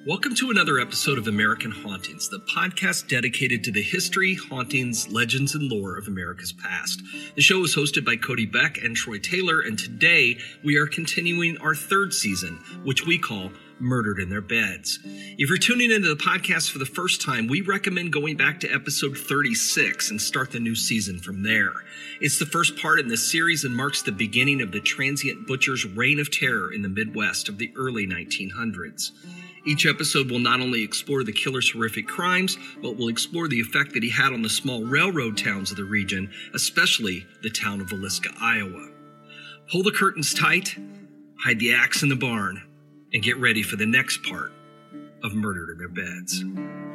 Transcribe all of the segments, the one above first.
Welcome to another episode of American Hauntings, the podcast dedicated to the history, hauntings, legends, and lore of America's past. The show is hosted by Cody Beck and Troy Taylor, and today we are continuing our third season, which we call Murdered in Their Beds. If you're tuning into the podcast for the first time, we recommend going back to episode 36 and start the new season from there. It's the first part in this series and marks the beginning of the transient butcher's reign of terror in the Midwest of the early 1900s. Each episode will not only explore the killer's horrific crimes, but will explore the effect that he had on the small railroad towns of the region, especially the town of Villisca, Iowa. Pull the curtains tight, hide the axe in the barn, and get ready for the next part of Murdered in Their Beds.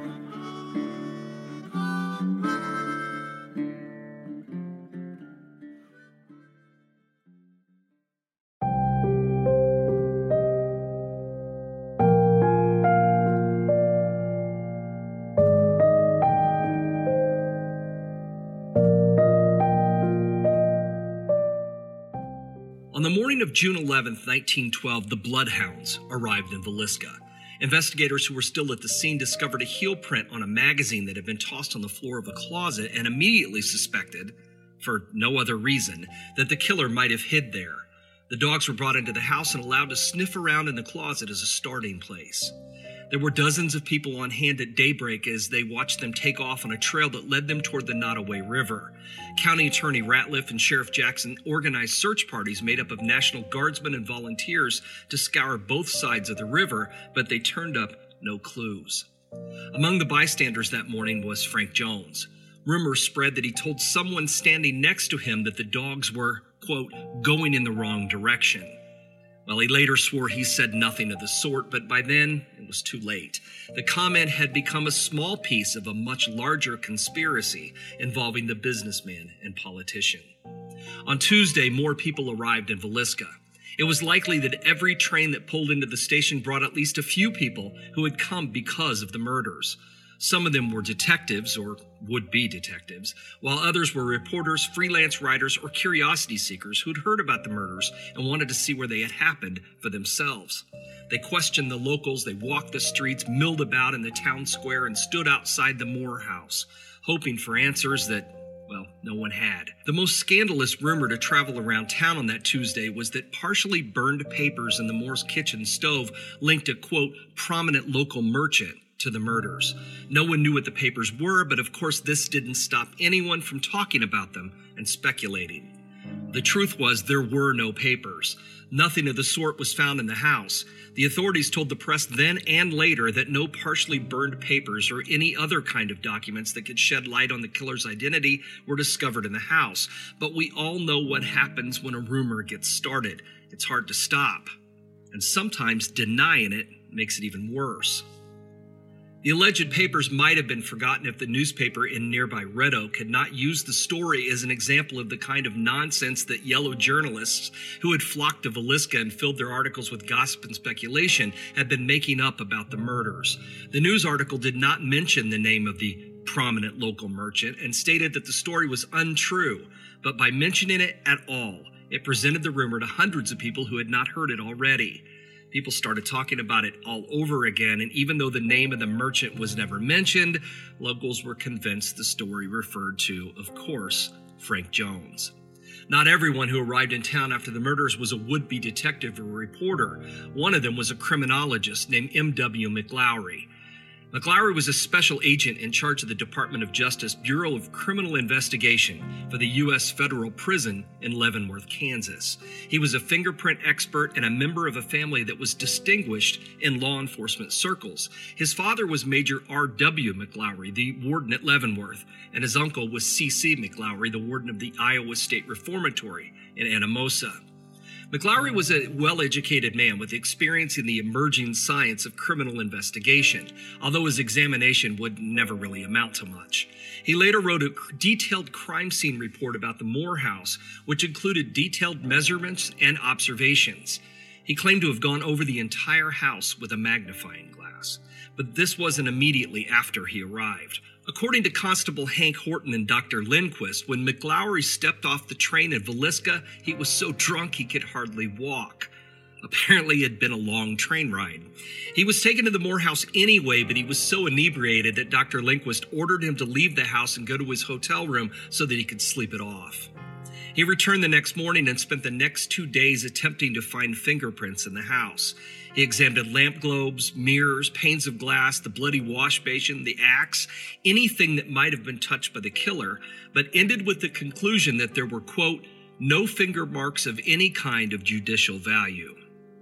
On the morning of June 11, 1912, the Bloodhounds arrived in Villisca. Investigators who were still at the scene discovered a heel print on a magazine that had been tossed on the floor of a closet and immediately suspected, for no other reason, that the killer might have hid there. The dogs were brought into the house and allowed to sniff around in the closet as a starting place. There were dozens of people on hand at daybreak as they watched them take off on a trail that led them toward the Nottoway River. County Attorney Ratliff and Sheriff Jackson organized search parties made up of National Guardsmen and volunteers to scour both sides of the river, but they turned up no clues. Among the bystanders that morning was Frank Jones. Rumors spread that he told someone standing next to him that the dogs were, quote, going in the wrong direction. Well, he later swore he said nothing of the sort, but by then it was too late. The comment had become a small piece of a much larger conspiracy involving the businessman and politician. On Tuesday, more people arrived in Villisca. It was likely that every train that pulled into the station brought at least a few people who had come because of the murders. Some of them were detectives, or would-be detectives, while others were reporters, freelance writers, or curiosity seekers who'd heard about the murders and wanted to see where they had happened for themselves. They questioned the locals, they walked the streets, milled about in the town square, and stood outside the Moore house, hoping for answers that, well, no one had. The most scandalous rumor to travel around town on that Tuesday was that partially burned papers in the Moore's kitchen stove linked a, quote, prominent local merchant to the murders. No one knew what the papers were, but of course this didn't stop anyone from talking about them and speculating. The truth was there were no papers. Nothing of the sort was found in the house. The authorities told the press then and later that no partially burned papers or any other kind of documents that could shed light on the killer's identity were discovered in the house. But we all know what happens when a rumor gets started. It's hard to stop. And sometimes denying it makes it even worse. The alleged papers might have been forgotten if the newspaper in nearby Red Oak had not used the story as an example of the kind of nonsense that yellow journalists who had flocked to Villisca and filled their articles with gossip and speculation had been making up about the murders. The news article did not mention the name of the prominent local merchant and stated that the story was untrue, but by mentioning it at all, it presented the rumor to hundreds of people who had not heard it already. People started talking about it all over again, and even though the name of the merchant was never mentioned, locals were convinced the story referred to, of course, Frank Jones. Not everyone who arrived in town after the murders was a would-be detective or reporter. One of them was a criminologist named M.W. McLaury. McLaury was a special agent in charge of the Department of Justice Bureau of Criminal Investigation for the U.S. Federal Prison in Leavenworth, Kansas. He was a fingerprint expert and a member of a family that was distinguished in law enforcement circles. His father was Major R.W. McLaury, the warden at Leavenworth, and his uncle was C.C. McLaury, the warden of the Iowa State Reformatory in Anamosa. McLaury was a well-educated man with experience in the emerging science of criminal investigation, although his examination would never really amount to much. He later wrote a detailed crime scene report about the Moore house, which included detailed measurements and observations. He claimed to have gone over the entire house with a magnifying glass, but this wasn't immediately after he arrived. According to Constable Hank Horton and Dr. Lindquist, when McLaury stepped off the train in Villisca, he was so drunk he could hardly walk. Apparently, it had been a long train ride. He was taken to the Morehouse anyway, but he was so inebriated that Dr. Lindquist ordered him to leave the house and go to his hotel room so that he could sleep it off. He returned the next morning and spent the next 2 days attempting to find fingerprints in the house. He examined lamp globes, mirrors, panes of glass, the bloody wash basin, the axe, anything that might have been touched by the killer, but ended with the conclusion that there were, quote, no finger marks of any kind of judicial value.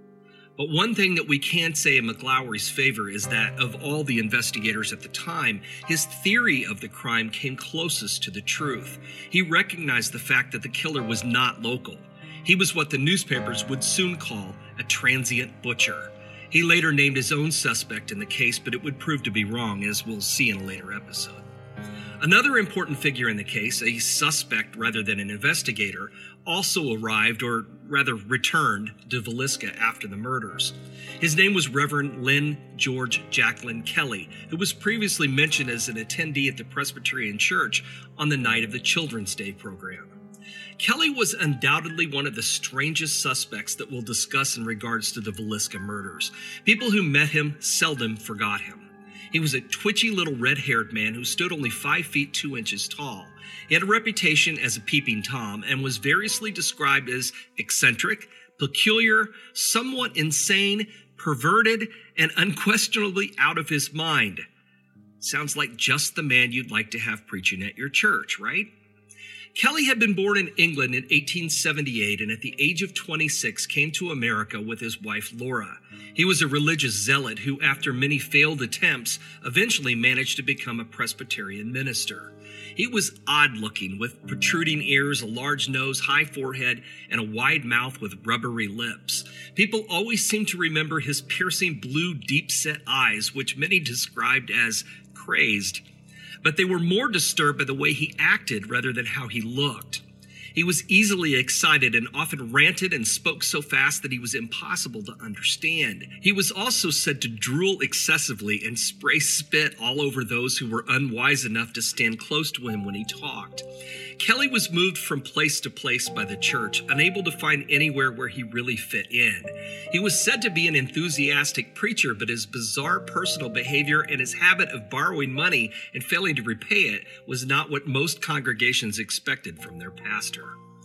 But one thing that we can say in McLaury's favor is that of all the investigators at the time, his theory of the crime came closest to the truth. He recognized the fact that the killer was not local. He was what the newspapers would soon call a transient butcher. He later named his own suspect in the case, but it would prove to be wrong, as we'll see in a later episode. Another important figure in the case, a suspect rather than an investigator, also arrived, or rather returned, to Villisca after the murders. His name was Reverend Lynn George Jacqueline Kelly, who was previously mentioned as an attendee at the Presbyterian Church on the night of the Children's Day program. Kelly was undoubtedly one of the strangest suspects that we'll discuss in regards to the Villisca murders. People who met him seldom forgot him. He was a twitchy little red-haired man who stood only 5 feet 2 inches tall. He had a reputation as a peeping Tom and was variously described as eccentric, peculiar, somewhat insane, perverted, and unquestionably out of his mind. Sounds like just the man you'd like to have preaching at your church, right? Kelly had been born in England in 1878 and at the age of 26 came to America with his wife Laura. He was a religious zealot who, after many failed attempts, eventually managed to become a Presbyterian minister. He was odd-looking, with protruding ears, a large nose, high forehead, and a wide mouth with rubbery lips. People always seemed to remember his piercing blue, deep-set eyes, which many described as crazed. But they were more disturbed by the way he acted rather than how he looked. He was easily excited and often ranted and spoke so fast that he was impossible to understand. He was also said to drool excessively and spray spit all over those who were unwise enough to stand close to him when he talked. Kelly was moved from place to place by the church, unable to find anywhere where he really fit in. He was said to be an enthusiastic preacher, but his bizarre personal behavior and his habit of borrowing money and failing to repay it was not what most congregations expected from their pastor.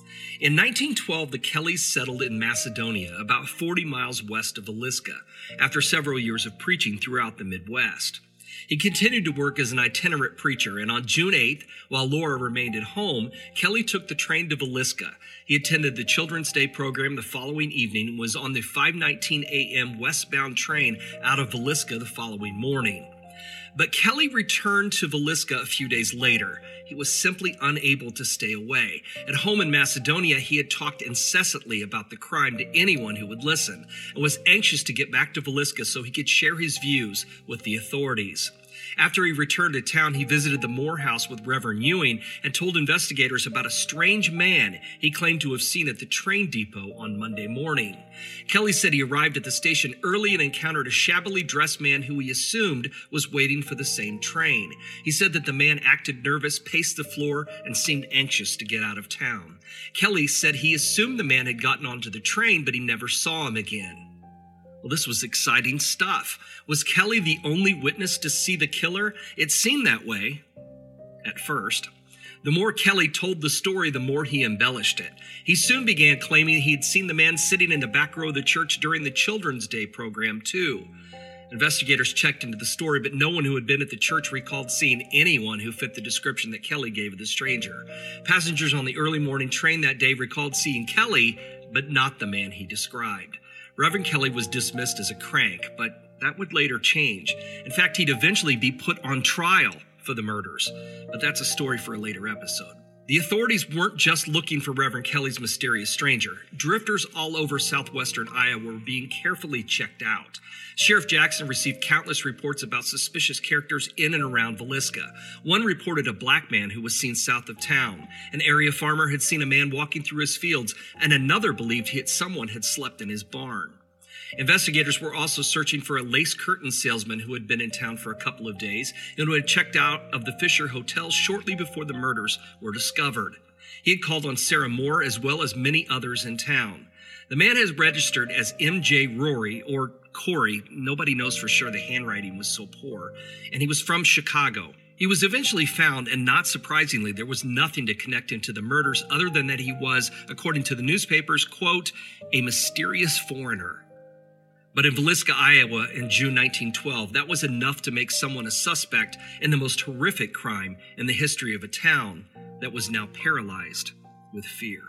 In 1912, the Kellys settled in Macedonia, about 40 miles west of Villisca, after several years of preaching throughout the Midwest. He continued to work as an itinerant preacher, and on June 8th, while Laura remained at home, Kelly took the train to Villisca. He attended the Children's Day program the following evening and was on the 5:19 a.m. westbound train out of Villisca the following morning. But Kelly returned to Villisca a few days later. He was simply unable to stay away. At home in Macedonia, he had talked incessantly about the crime to anyone who would listen and was anxious to get back to Villisca so he could share his views with the authorities. After he returned to town, he visited the Morehouse with Reverend Ewing and told investigators about a strange man he claimed to have seen at the train depot on Monday morning. Kelly said he arrived at the station early and encountered a shabbily dressed man who he assumed was waiting for the same train. He said that the man acted nervous, paced the floor, and seemed anxious to get out of town. Kelly said he assumed the man had gotten onto the train, but he never saw him again. Well, this was exciting stuff. Was Kelly the only witness to see the killer? It seemed that way at first. The more Kelly told the story, the more he embellished it. He soon began claiming he had seen the man sitting in the back row of the church during the Children's Day program, too. Investigators checked into the story, but no one who had been at the church recalled seeing anyone who fit the description that Kelly gave of the stranger. Passengers on the early morning train that day recalled seeing Kelly, but not the man he described. Reverend Kelly was dismissed as a crank, but that would later change. In fact, he'd eventually be put on trial for the murders, but that's a story for a later episode. The authorities weren't just looking for Reverend Kelly's mysterious stranger. Drifters all over southwestern Iowa were being carefully checked out. Sheriff Jackson received countless reports about suspicious characters in and around Villisca. One reported a black man who was seen south of town. An area farmer had seen a man walking through his fields, and another believed someone had slept in his barn. Investigators were also searching for a lace curtain salesman who had been in town for a couple of days and who had checked out of the Fisher Hotel shortly before the murders were discovered. He had called on Sarah Moore as well as many others in town. The man has registered as M.J. Rory, or Corey. Nobody knows for sure, the handwriting was so poor. And he was from Chicago. He was eventually found, and not surprisingly, there was nothing to connect him to the murders other than that he was, according to the newspapers, quote, a mysterious foreigner. But in Villisca, Iowa in June 1912, that was enough to make someone a suspect in the most horrific crime in the history of a town that was now paralyzed with fear.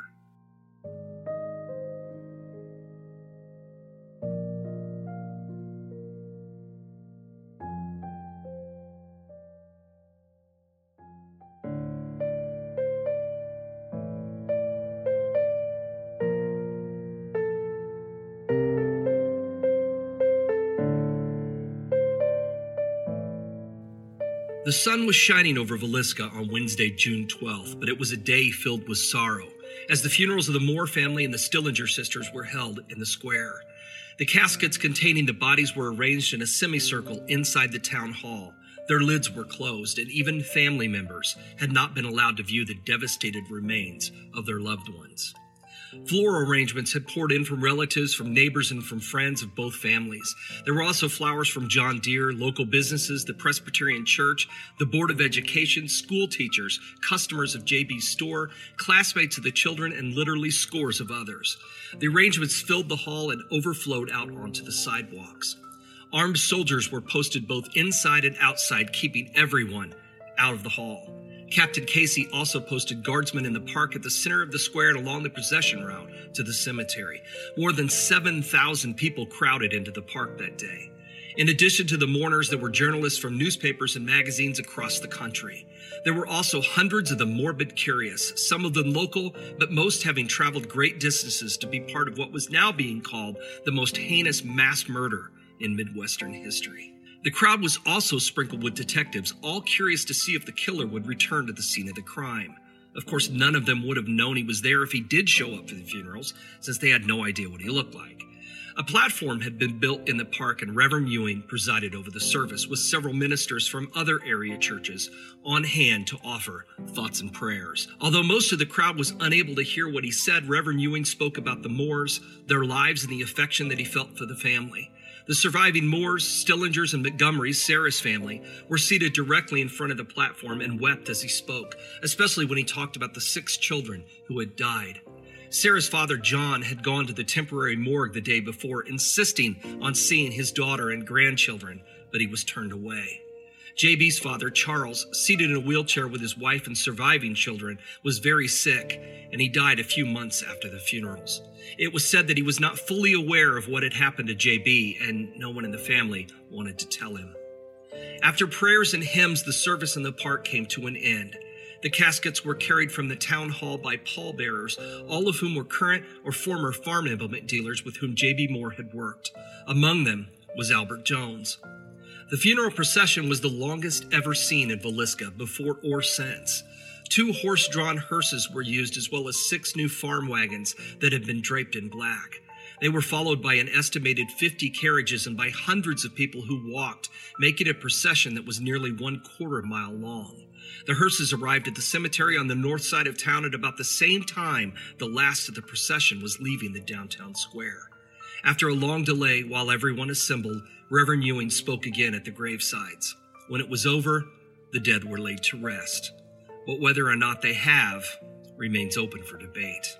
The sun was shining over Villisca on Wednesday, June 12th, but it was a day filled with sorrow, as the funerals of the Moore family and the Stillinger sisters were held in the square. The caskets containing the bodies were arranged in a semicircle inside the town hall. Their lids were closed, and even family members had not been allowed to view the devastated remains of their loved ones. Floral arrangements had poured in from relatives, from neighbors, and from friends of both families. There were also flowers from John Deere, local businesses, the Presbyterian Church, the Board of Education, school teachers, customers of JB's store, classmates of the children, and literally scores of others. The arrangements filled the hall and overflowed out onto the sidewalks. Armed soldiers were posted both inside and outside, keeping everyone out of the hall. Captain Casey also posted guardsmen in the park at the center of the square and along the procession route to the cemetery. More than 7,000 people crowded into the park that day. In addition to the mourners, there were journalists from newspapers and magazines across the country. There were also hundreds of the morbid curious, some of them local, but most having traveled great distances to be part of what was now being called the most heinous mass murder in Midwestern history. The crowd was also sprinkled with detectives, all curious to see if the killer would return to the scene of the crime. Of course, none of them would have known he was there if he did show up for the funerals, since they had no idea what he looked like. A platform had been built in the park, and Reverend Ewing presided over the service, with several ministers from other area churches on hand to offer thoughts and prayers. Although most of the crowd was unable to hear what he said, Reverend Ewing spoke about the Moores, their lives, and the affection that he felt for the family. The surviving Moores, Stillingers, and Montgomerys, Sarah's family, were seated directly in front of the platform and wept as he spoke, especially when he talked about the 6 children who had died. Sarah's father, John, had gone to the temporary morgue the day before, insisting on seeing his daughter and grandchildren, but he was turned away. JB's father, Charles, seated in a wheelchair with his wife and surviving children, was very sick, and he died a few months after the funerals. It was said that he was not fully aware of what had happened to JB, and no one in the family wanted to tell him. After prayers and hymns, the service in the park came to an end. The caskets were carried from the town hall by pallbearers, all of whom were current or former farm implement dealers with whom J.B. Moore had worked. Among them was Albert Jones. The funeral procession was the longest ever seen in Villisca, before or since. 2 horse-drawn hearses were used, as well as 6 new farm wagons that had been draped in black. They were followed by an estimated 50 carriages and by hundreds of people who walked, making a procession that was nearly 1/4 mile long. The hearses arrived at the cemetery on the north side of town at about the same time the last of the procession was leaving the downtown square. After a long delay, while everyone assembled, Reverend Ewing spoke again at the gravesides. When it was over, the dead were laid to rest. But whether or not they have remains open for debate.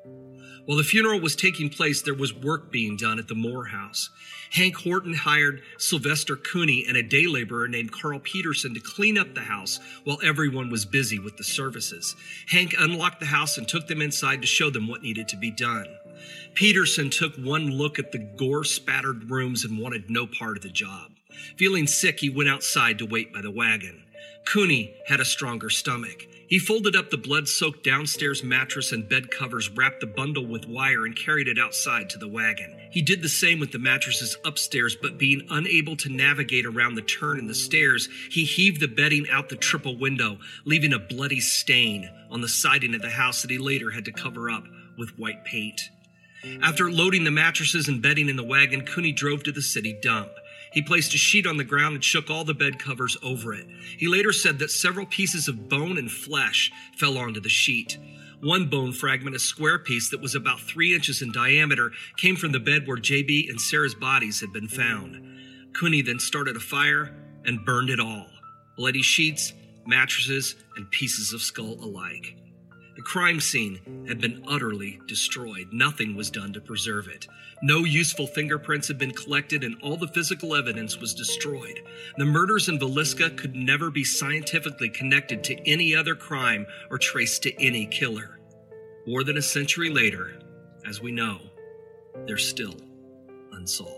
While the funeral was taking place, there was work being done at the Moore house. Hank Horton hired Sylvester Cooney and a day laborer named Carl Peterson to clean up the house while everyone was busy with the services. Hank unlocked the house and took them inside to show them what needed to be done. Peterson took one look at the gore-spattered rooms and wanted no part of the job. Feeling sick, he went outside to wait by the wagon. Cooney had a stronger stomach. He folded up the blood-soaked downstairs mattress and bed covers, wrapped the bundle with wire, and carried it outside to the wagon. He did the same with the mattresses upstairs, but being unable to navigate around the turn in the stairs, he heaved the bedding out the triple window, leaving a bloody stain on the siding of the house that he later had to cover up with white paint. After loading the mattresses and bedding in the wagon, Cooney drove to the city dump. He placed a sheet on the ground and shook all the bed covers over it. He later said that several pieces of bone and flesh fell onto the sheet. One bone fragment, a square piece that was about 3 inches in diameter, came from the bed where JB and Sarah's bodies had been found. Cooney then started a fire and burned it all. Bloody sheets, mattresses, and pieces of skull alike. The crime scene had been utterly destroyed. Nothing was done to preserve it. No useful fingerprints had been collected, and all the physical evidence was destroyed. The murders in Villisca could never be scientifically connected to any other crime or traced to any killer. More than a century later, as we know, they're still unsolved.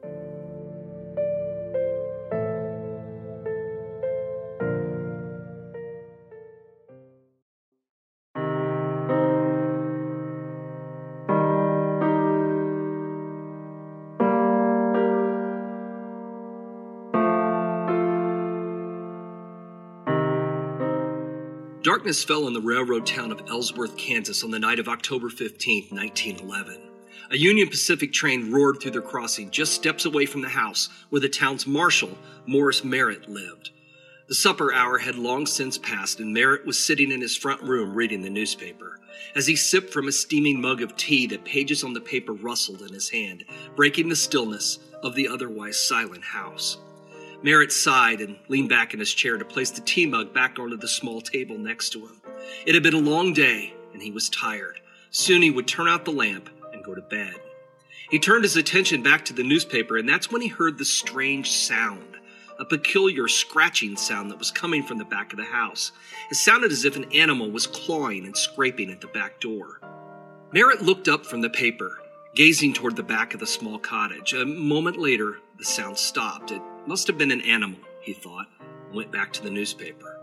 Darkness fell on the railroad town of Ellsworth, Kansas on the night of October 15, 1911. A Union Pacific train roared through their crossing just steps away from the house where the town's marshal, Morris Merritt, lived. The supper hour had long since passed, and Merritt was sitting in his front room reading the newspaper. As he sipped from a steaming mug of tea, the pages on the paper rustled in his hand, breaking the stillness of the otherwise silent house. Merritt sighed and leaned back in his chair to place the tea mug back onto the small table next to him. It had been a long day, and he was tired. Soon he would turn out the lamp and go to bed. He turned his attention back to the newspaper, and that's when he heard the strange sound, a peculiar scratching sound that was coming from the back of the house. It sounded as if an animal was clawing and scraping at the back door. Merritt looked up from the paper, gazing toward the back of the small cottage. A moment later, the sound stopped. It must have been an animal, he thought, and went back to the newspaper.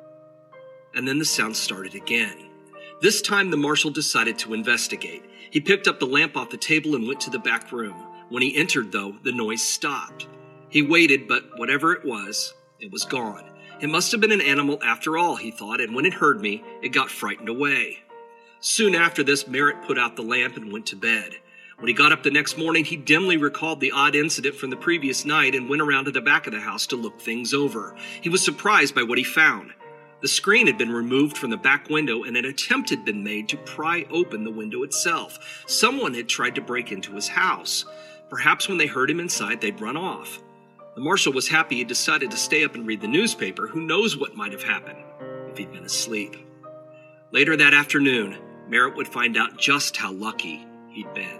And then the sound started again. This time the marshal decided to investigate. He picked up the lamp off the table and went to the back room. When he entered, though, the noise stopped. He waited, but whatever it was gone. It must have been an animal after all, he thought, and when it heard me, it got frightened away. Soon after this, Merritt put out the lamp and went to bed. When he got up the next morning, he dimly recalled the odd incident from the previous night and went around to the back of the house to look things over. He was surprised by what he found. The screen had been removed from the back window, and an attempt had been made to pry open the window itself. Someone had tried to break into his house. Perhaps when they heard him inside, they'd run off. The marshal was happy he decided to stay up and read the newspaper. Who knows what might have happened if he'd been asleep. Later that afternoon, Merritt would find out just how lucky he'd been.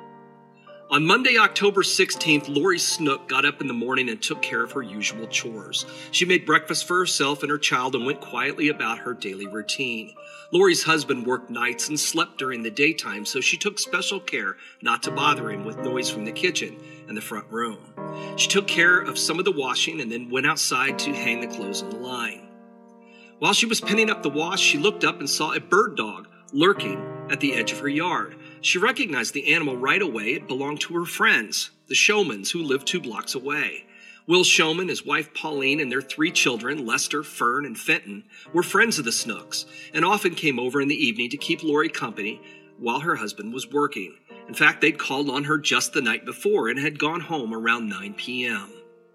On Monday, October 16th, Lori Snook got up in the morning and took care of her usual chores. She made breakfast for herself and her child and went quietly about her daily routine. Lori's husband worked nights and slept during the daytime, so she took special care not to bother him with noise from the kitchen and the front room. She took care of some of the washing and then went outside to hang the clothes on the line. While she was pinning up the wash, she looked up and saw a bird dog lurking at the edge of her yard. She recognized the animal right away. It belonged to her friends, the Shomans, who lived 2 blocks away. Will Shoman, his wife Pauline, and their 3 children, Lester, Fern, and Fenton, were friends of the Snooks and often came over in the evening to keep Lori company while her husband was working. In fact, they'd called on her just the night before and had gone home around 9 p.m.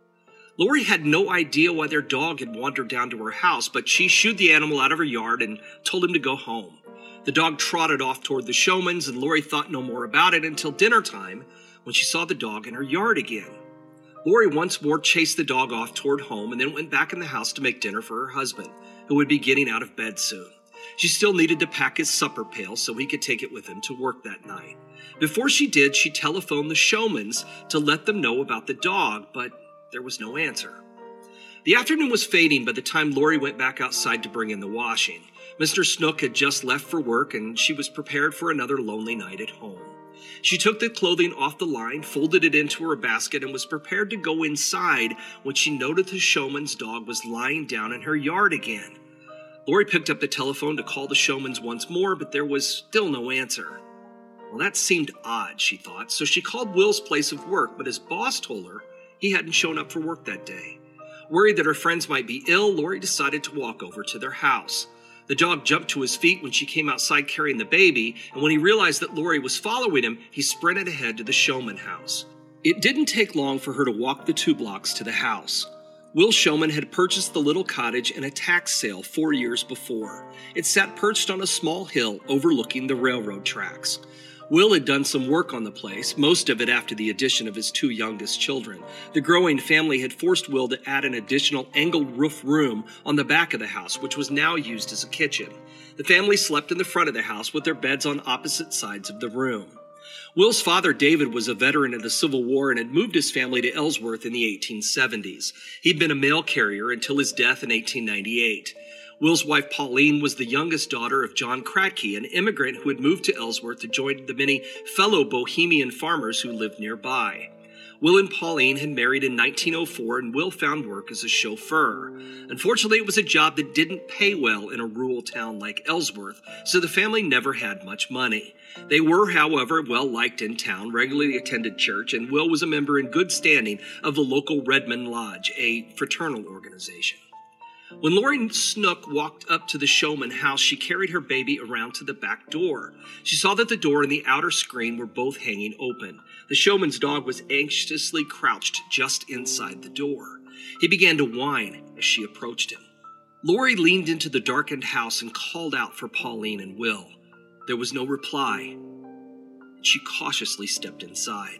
Lori had no idea why their dog had wandered down to her house, but she shooed the animal out of her yard and told him to go home. The dog trotted off toward the Shomans, and Lori thought no more about it until dinner time when she saw the dog in her yard again. Lori once more chased the dog off toward home and then went back in the house to make dinner for her husband, who would be getting out of bed soon. She still needed to pack his supper pail so he could take it with him to work that night. Before she did, she telephoned the Shomans to let them know about the dog, but there was no answer. The afternoon was fading by the time Lori went back outside to bring in the washing. Mr. Snook had just left for work, and she was prepared for another lonely night at home. She took the clothing off the line, folded it into her basket, and was prepared to go inside when she noted the Showman's dog was lying down in her yard again. Lori picked up the telephone to call the Showmans once more, but there was still no answer. Well, that seemed odd, she thought, so she called Will's place of work, but his boss told her he hadn't shown up for work that day. Worried that her friends might be ill, Lori decided to walk over to their house. The dog jumped to his feet when she came outside carrying the baby, and when he realized that Lori was following him, he sprinted ahead to the Showman house. It didn't take long for her to walk the 2 blocks to the house. Will Showman had purchased the little cottage in a tax sale 4 years before. It sat perched on a small hill overlooking the railroad tracks. Will had done some work on the place, most of it after the addition of his 2 youngest children. The growing family had forced Will to add an additional angled roof room on the back of the house, which was now used as a kitchen. The family slept in the front of the house with their beds on opposite sides of the room. Will's father, David, was a veteran of the Civil War and had moved his family to Ellsworth in the 1870s. He'd been a mail carrier until his death in 1898. Will's wife, Pauline, was the youngest daughter of John Kratke, an immigrant who had moved to Ellsworth to join the many fellow Bohemian farmers who lived nearby. Will and Pauline had married in 1904, and Will found work as a chauffeur. Unfortunately, it was a job that didn't pay well in a rural town like Ellsworth, so the family never had much money. They were, however, well-liked in town, regularly attended church, and Will was a member in good standing of the local Redmond Lodge, a fraternal organization. When Lori Snook walked up to the Showman house, she carried her baby around to the back door. She saw that the door and the outer screen were both hanging open. The Showman's dog was anxiously crouched just inside the door. He began to whine as she approached him. Lori leaned into the darkened house and called out for Pauline and Will. There was no reply. She cautiously stepped inside.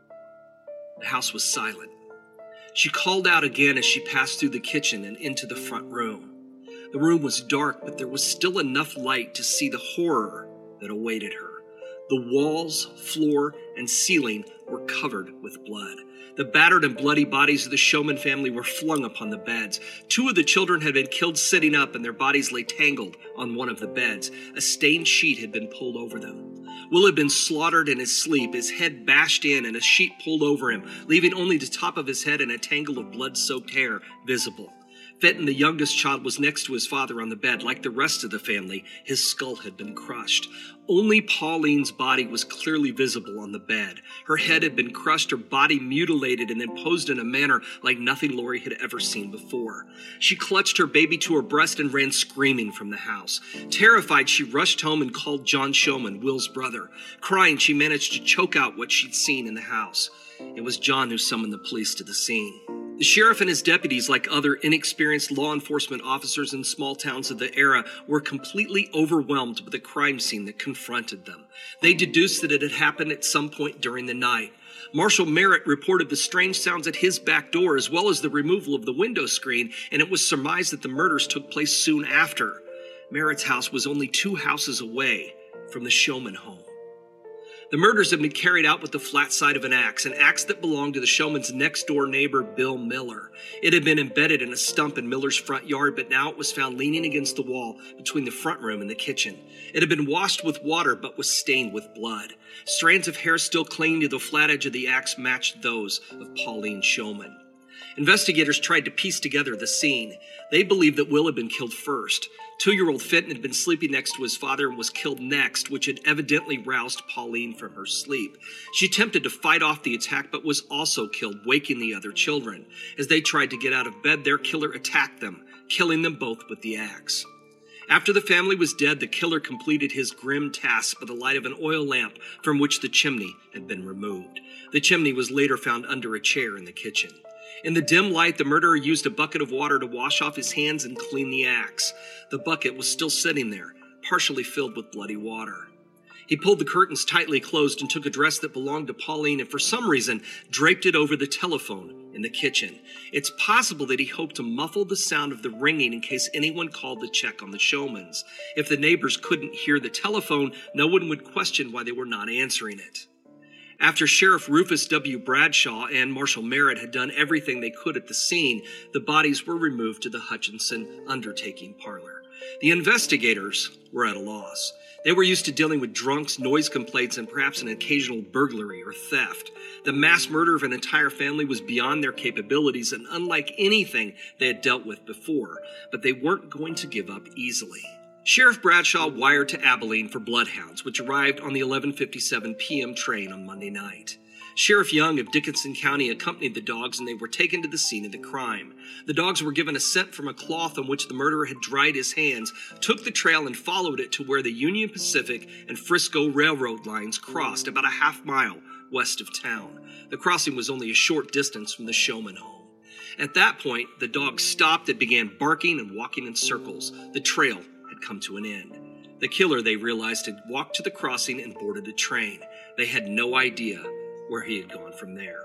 The house was silent. She called out again as she passed through the kitchen and into the front room. The room was dark, but there was still enough light to see the horror that awaited her. The walls, floor, and ceiling were covered with blood. The battered and bloody bodies of the Showman family were flung upon the beds. 2 of the children had been killed sitting up, and their bodies lay tangled on one of the beds. A stained sheet had been pulled over them. Will had been slaughtered in his sleep, his head bashed in and a sheet pulled over him, leaving only the top of his head and a tangle of blood-soaked hair visible. Fenton, the youngest child, was next to his father on the bed. Like the rest of the family, his skull had been crushed. Only Pauline's body was clearly visible on the bed. Her head had been crushed, her body mutilated, and then posed in a manner like nothing Lori had ever seen before. She clutched her baby to her breast and ran screaming from the house. Terrified, she rushed home and called John Showman, Will's brother. Crying, she managed to choke out what she'd seen in the house. It was John who summoned the police to the scene. The sheriff and his deputies, like other inexperienced law enforcement officers in small towns of the era, were completely overwhelmed with the crime scene that confronted them. They deduced that it had happened at some point during the night. Marshal Merritt reported the strange sounds at his back door as well as the removal of the window screen, and it was surmised that the murders took place soon after. Merritt's house was only 2 houses away from the Showman home. The murders had been carried out with the flat side of an axe that belonged to the Showman's next-door neighbor, Bill Miller. It had been embedded in a stump in Miller's front yard, but now it was found leaning against the wall between the front room and the kitchen. It had been washed with water, but was stained with blood. Strands of hair still clinging to the flat edge of the axe matched those of Pauline Showman. Investigators tried to piece together the scene. They believed that Will had been killed first. 2-year-old Fenton had been sleeping next to his father and was killed next, which had evidently roused Pauline from her sleep. She attempted to fight off the attack, but was also killed, waking the other children. As they tried to get out of bed, their killer attacked them, killing them both with the axe. After the family was dead, the killer completed his grim task by the light of an oil lamp from which the chimney had been removed. The chimney was later found under a chair in the kitchen. In the dim light, the murderer used a bucket of water to wash off his hands and clean the axe. The bucket was still sitting there, partially filled with bloody water. He pulled the curtains tightly closed and took a dress that belonged to Pauline and for some reason draped it over the telephone in the kitchen. It's possible that he hoped to muffle the sound of the ringing in case anyone called to check on the Showmans. If the neighbors couldn't hear the telephone, no one would question why they were not answering it. After Sheriff Rufus W. Bradshaw and Marshal Merritt had done everything they could at the scene, the bodies were removed to the Hutchinson undertaking parlor. The investigators were at a loss. They were used to dealing with drunks, noise complaints, and perhaps an occasional burglary or theft. The mass murder of an entire family was beyond their capabilities and unlike anything they had dealt with before, but they weren't going to give up easily. Sheriff Bradshaw wired to Abilene for bloodhounds, which arrived on the 11:57 p.m. train on Monday night. Sheriff Young of Dickinson County accompanied the dogs, and they were taken to the scene of the crime. The dogs were given a scent from a cloth on which the murderer had dried his hands, took the trail and followed it to where the Union Pacific and Frisco Railroad lines crossed about a half mile west of town. The crossing was only a short distance from the Showman home. At that point, the dog stopped and began barking and walking in circles. The trail had come to an end. The killer, they realized, had walked to the crossing and boarded a train. They had no idea where he had gone from there.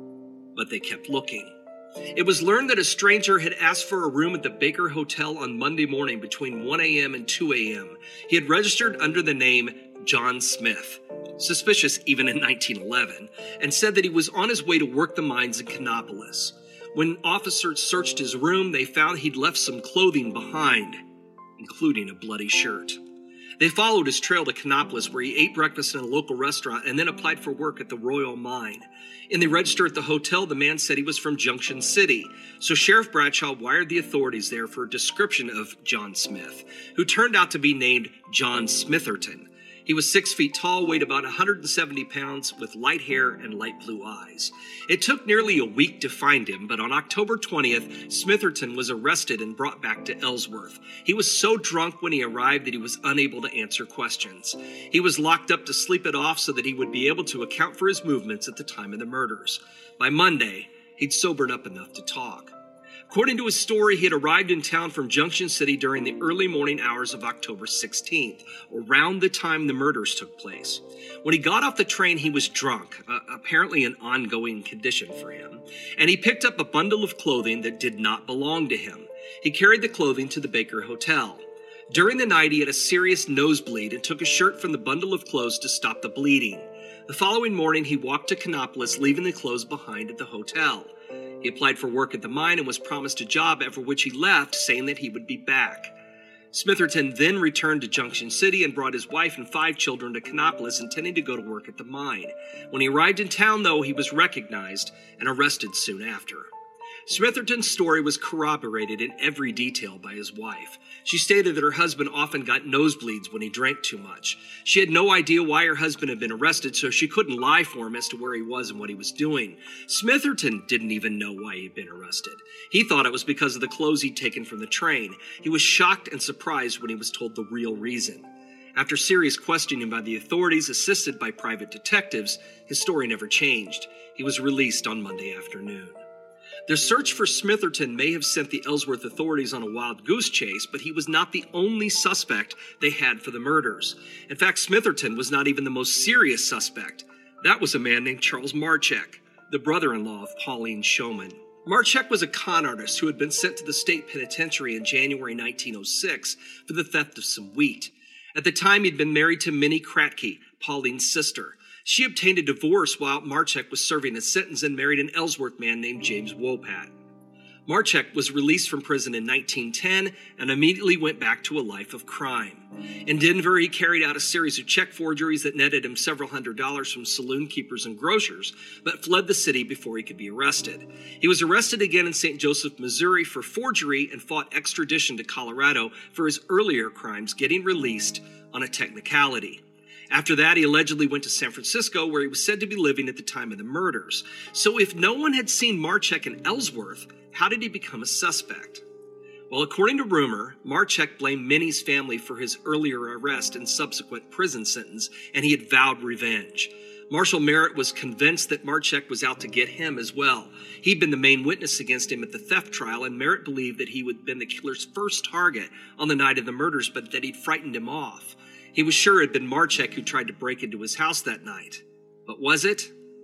But they kept looking. It was learned that a stranger had asked for a room at the Baker Hotel on Monday morning between 1 a.m. and 2 a.m. He had registered under the name John Smith, suspicious even in 1911, and said that he was on his way to work the mines in Kannapolis. When officers searched his room, they found he'd left some clothing behind, including a bloody shirt. They followed his trail to Kannapolis, where he ate breakfast in a local restaurant and then applied for work at the Royal Mine. In the register at the hotel, the man said he was from Junction City, so Sheriff Bradshaw wired the authorities there for a description of John Smith, who turned out to be named John Smitherton. He was 6 feet tall, weighed about 170 pounds, with light hair and light blue eyes. It took nearly a week to find him, but on October 20th, Smitherton was arrested and brought back to Ellsworth. He was so drunk when he arrived that he was unable to answer questions. He was locked up to sleep it off so that he would be able to account for his movements at the time of the murders. By Monday, he'd sobered up enough to talk. According to his story, he had arrived in town from Junction City during the early morning hours of October 16th, around the time the murders took place. When he got off the train, he was drunk, apparently an ongoing condition for him, and he picked up a bundle of clothing that did not belong to him. He carried the clothing to the Baker Hotel. During the night, he had a serious nosebleed and took a shirt from the bundle of clothes to stop the bleeding. The following morning, he walked to Kannapolis, leaving the clothes behind at the hotel. He applied for work at the mine and was promised a job, after which he left, saying that he would be back. Smitherton then returned to Junction City and brought his wife and 5 children to Kannapolis, intending to go to work at the mine. When he arrived in town, though, he was recognized and arrested soon after. Smitherton's story was corroborated in every detail by his wife. She stated that her husband often got nosebleeds when he drank too much. She had no idea why her husband had been arrested, so she couldn't lie for him as to where he was and what he was doing. Smitherton didn't even know why he'd been arrested. He thought it was because of the clothes he'd taken from the train. He was shocked and surprised when he was told the real reason. After serious questioning by the authorities, assisted by private detectives, his story never changed. He was released on Monday afternoon. Their search for Smitherton may have sent the Ellsworth authorities on a wild goose chase, but he was not the only suspect they had for the murders. In fact, Smitherton was not even the most serious suspect. That was a man named Charles Marchek, the brother-in-law of Pauline Showman. Marchek was a con artist who had been sent to the state penitentiary in January 1906 for the theft of some wheat. At the time, he'd been married to Minnie Kratke, Pauline's sister. She obtained a divorce while Marchek was serving a sentence and married an Ellsworth man named James Wopat. Marchek was released from prison in 1910 and immediately went back to a life of crime. In Denver, he carried out a series of check forgeries that netted him several $100s from saloon keepers and grocers, but fled the city before he could be arrested. He was arrested again in St. Joseph, Missouri for forgery and fought extradition to Colorado for his earlier crimes, getting released on a technicality. After that, he allegedly went to San Francisco, where he was said to be living at the time of the murders. So if no one had seen Marchek in Ellsworth, how did he become a suspect? Well, according to rumor, Marchek blamed Minnie's family for his earlier arrest and subsequent prison sentence, and he had vowed revenge. Marshal Merritt was convinced that Marchek was out to get him as well. He'd been the main witness against him at the theft trial, and Merritt believed that he had been the killer's first target on the night of the murders, but that he'd frightened him off. He was sure it had been Marchek who tried to break into his house that night. But was it?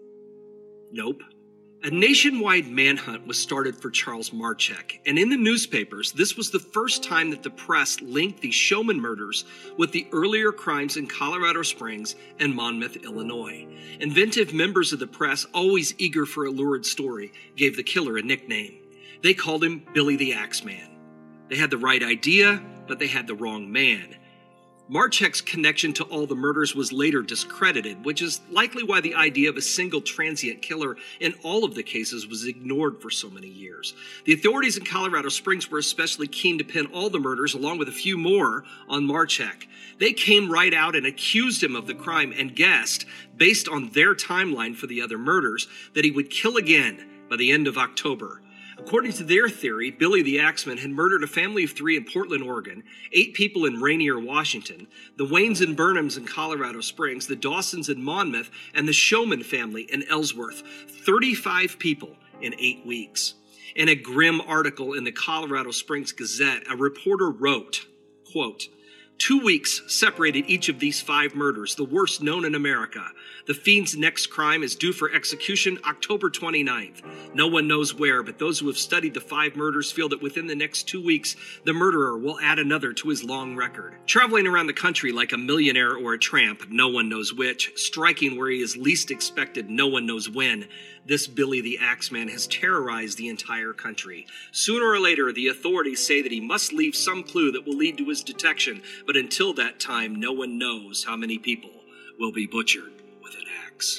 Nope. A nationwide manhunt was started for Charles Marchek, and in the newspapers, this was the first time that the press linked the Showman murders with the earlier crimes in Colorado Springs and Monmouth, Illinois. Inventive members of the press, always eager for a lurid story, gave the killer a nickname. They called him Billy the Axeman. They had the right idea, but they had the wrong man. Marchek's connection to all the murders was later discredited, which is likely why the idea of a single transient killer in all of the cases was ignored for so many years. The authorities in Colorado Springs were especially keen to pin all the murders, along with a few more, on Marchek. They came right out and accused him of the crime and guessed, based on their timeline for the other murders, that he would kill again by the end of October. According to their theory, Billy the Axeman had murdered a family of 3 in Portland, Oregon, 8 people in Rainier, Washington, the Waynes and Burnhams in Colorado Springs, the Dawsons in Monmouth, and the Showman family in Ellsworth. 35 people in 8 weeks. In a grim article in the Colorado Springs Gazette, a reporter wrote, quote, 2 weeks separated each of these 5 murders, the worst known in America. The fiend's next crime is due for execution October 29th. No one knows where, but those who have studied the 5 murders feel that within the next 2 weeks, the murderer will add another to his long record. Traveling around the country like a millionaire or a tramp, no one knows which, striking where he is least expected, no one knows when, this Billy the Axeman has terrorized the entire country. Sooner or later, the authorities say that he must leave some clue that will lead to his detection, but until that time, no one knows how many people will be butchered with an axe.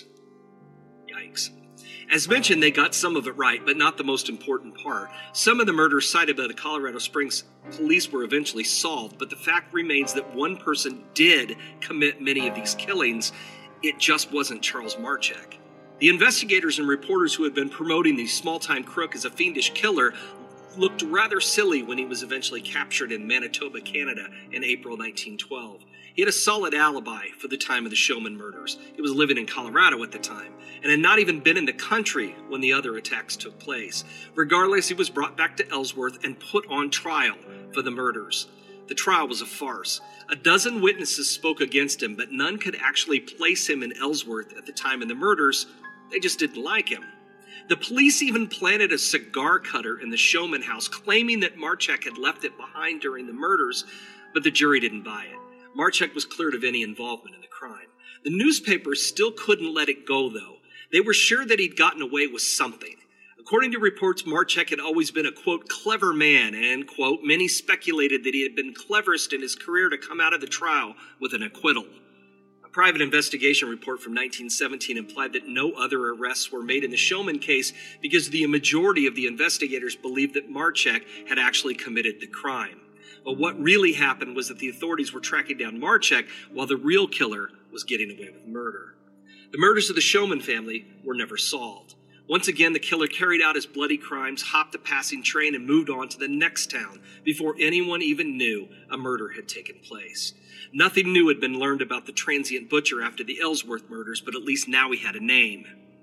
Yikes. As mentioned, they got some of it right, but not the most important part. Some of the murders cited by the Colorado Springs police were eventually solved, but the fact remains that one person did commit many of these killings. It just wasn't Charles Marchek. The investigators and reporters who had been promoting the small-time crook as a fiendish killer looked rather silly when he was eventually captured in Manitoba, Canada in April 1912. He had a solid alibi for the time of the Showman murders. He was living in Colorado at the time and had not even been in the country when the other attacks took place. Regardless, he was brought back to Ellsworth and put on trial for the murders. The trial was a farce. A dozen witnesses spoke against him, but none could actually place him in Ellsworth at the time of the murders. They just didn't like him. The police even planted a cigar cutter in the Showman house, claiming that Marchek had left it behind during the murders, but the jury didn't buy it. Marchek was cleared of any involvement in the crime. The newspapers still couldn't let it go, though. They were sure that he'd gotten away with something. According to reports, Marchek had always been a, quote, clever man, and, quote, many speculated that he had been cleverest in his career to come out of the trial with an acquittal. A private investigation report from 1917 implied that no other arrests were made in the Showman case because the majority of the investigators believed that Marchek had actually committed the crime. But what really happened was that the authorities were tracking down Marchek while the real killer was getting away with murder. The murders of the Showman family were never solved. Once again, the killer carried out his bloody crimes, hopped a passing train, and moved on to the next town before anyone even knew a murder had taken place. Nothing new had been learned about the transient butcher after the Ellsworth murders, but at least now he had a name.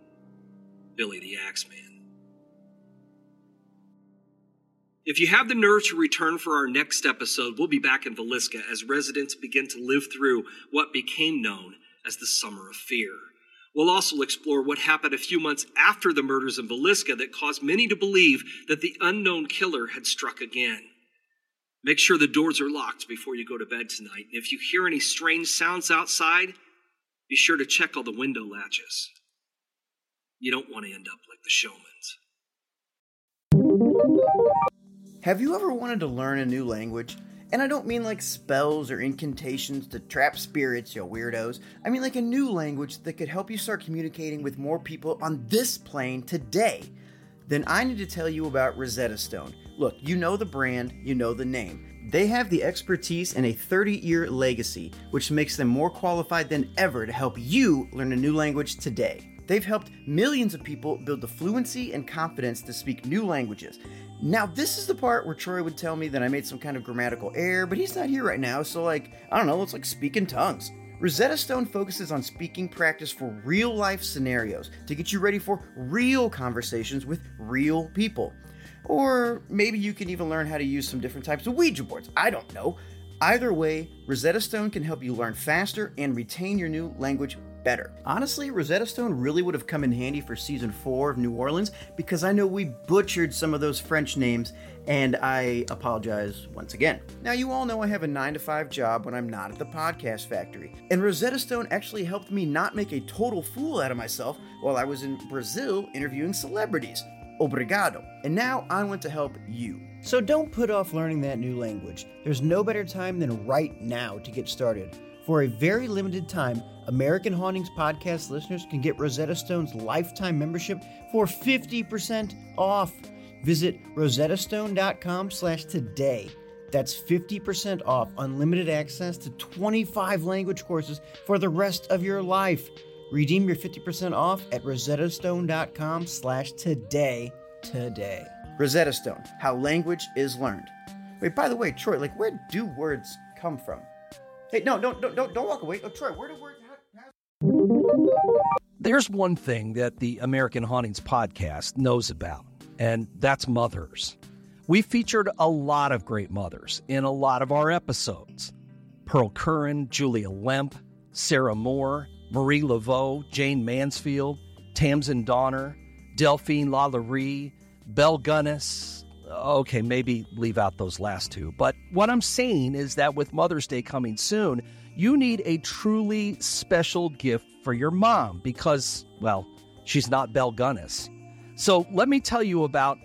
Billy the Axeman. If you have the nerve to return for our next episode, we'll be back in Villisca as residents begin to live through what became known as the Summer of Fear. We'll also explore what happened a few months after the murders in Villisca that caused many to believe that the unknown killer had struck again. Make sure the doors are locked before you go to bed tonight, and if you hear any strange sounds outside, be sure to check all the window latches. You don't want to end up like the Showmans. Have you ever wanted to learn a new language? And I don't mean like spells or incantations to trap spirits, you weirdos. I mean like a new language that could help you start communicating with more people on this plane today. Then I need to tell you about Rosetta Stone. Look, you know the brand, you know the name. They have the expertise and a 30-year legacy, which makes them more qualified than ever to help you learn a new language today. They've helped millions of people build the fluency and confidence to speak new languages. Now, this is the part where Troy would tell me that I made some kind of grammatical error, but he's not here right now, so I don't know, it's like speaking tongues. Rosetta Stone focuses on speaking practice for real-life scenarios to get you ready for real conversations with real people. Or maybe you can even learn how to use some different types of Ouija boards. I don't know. Either way, Rosetta Stone can help you learn faster and retain your new language better. Honestly, Rosetta Stone really would have come in handy for season 4 of New Orleans because I know we butchered some of those French names, and I apologize once again. Now, you all know I have a 9-to-5 job when I'm not at the podcast factory, and Rosetta Stone actually helped me not make a total fool out of myself while I was in Brazil interviewing celebrities. Obrigado. And now I want to help you. So don't put off learning that new language. There's no better time than right now to get started. For a very limited time, American Hauntings podcast listeners can get Rosetta Stone's lifetime membership for 50% off. Visit rosettastone.com/today. That's 50% off unlimited access to 25 language courses for the rest of your life. Redeem your 50% off at rosettastone.com/today today. Rosetta Stone, how language is learned. Wait, by the way, Troy, where do words come from? Hey, no, don't walk away. Oh, Troy, where do words... There's one thing that the American Hauntings podcast knows about. and that's mothers. We featured a lot of great mothers in a lot of our episodes. Pearl Curran, Julia Lemp, Sarah Moore, Marie Laveau, Jane Mansfield, Tamsin Donner, Delphine Lalaurie, Belle Gunness. Okay, maybe leave out those last two. But what I'm saying is that with Mother's Day coming soon, you need a truly special gift for your mom because, well, she's not Belle Gunness. So let me tell you about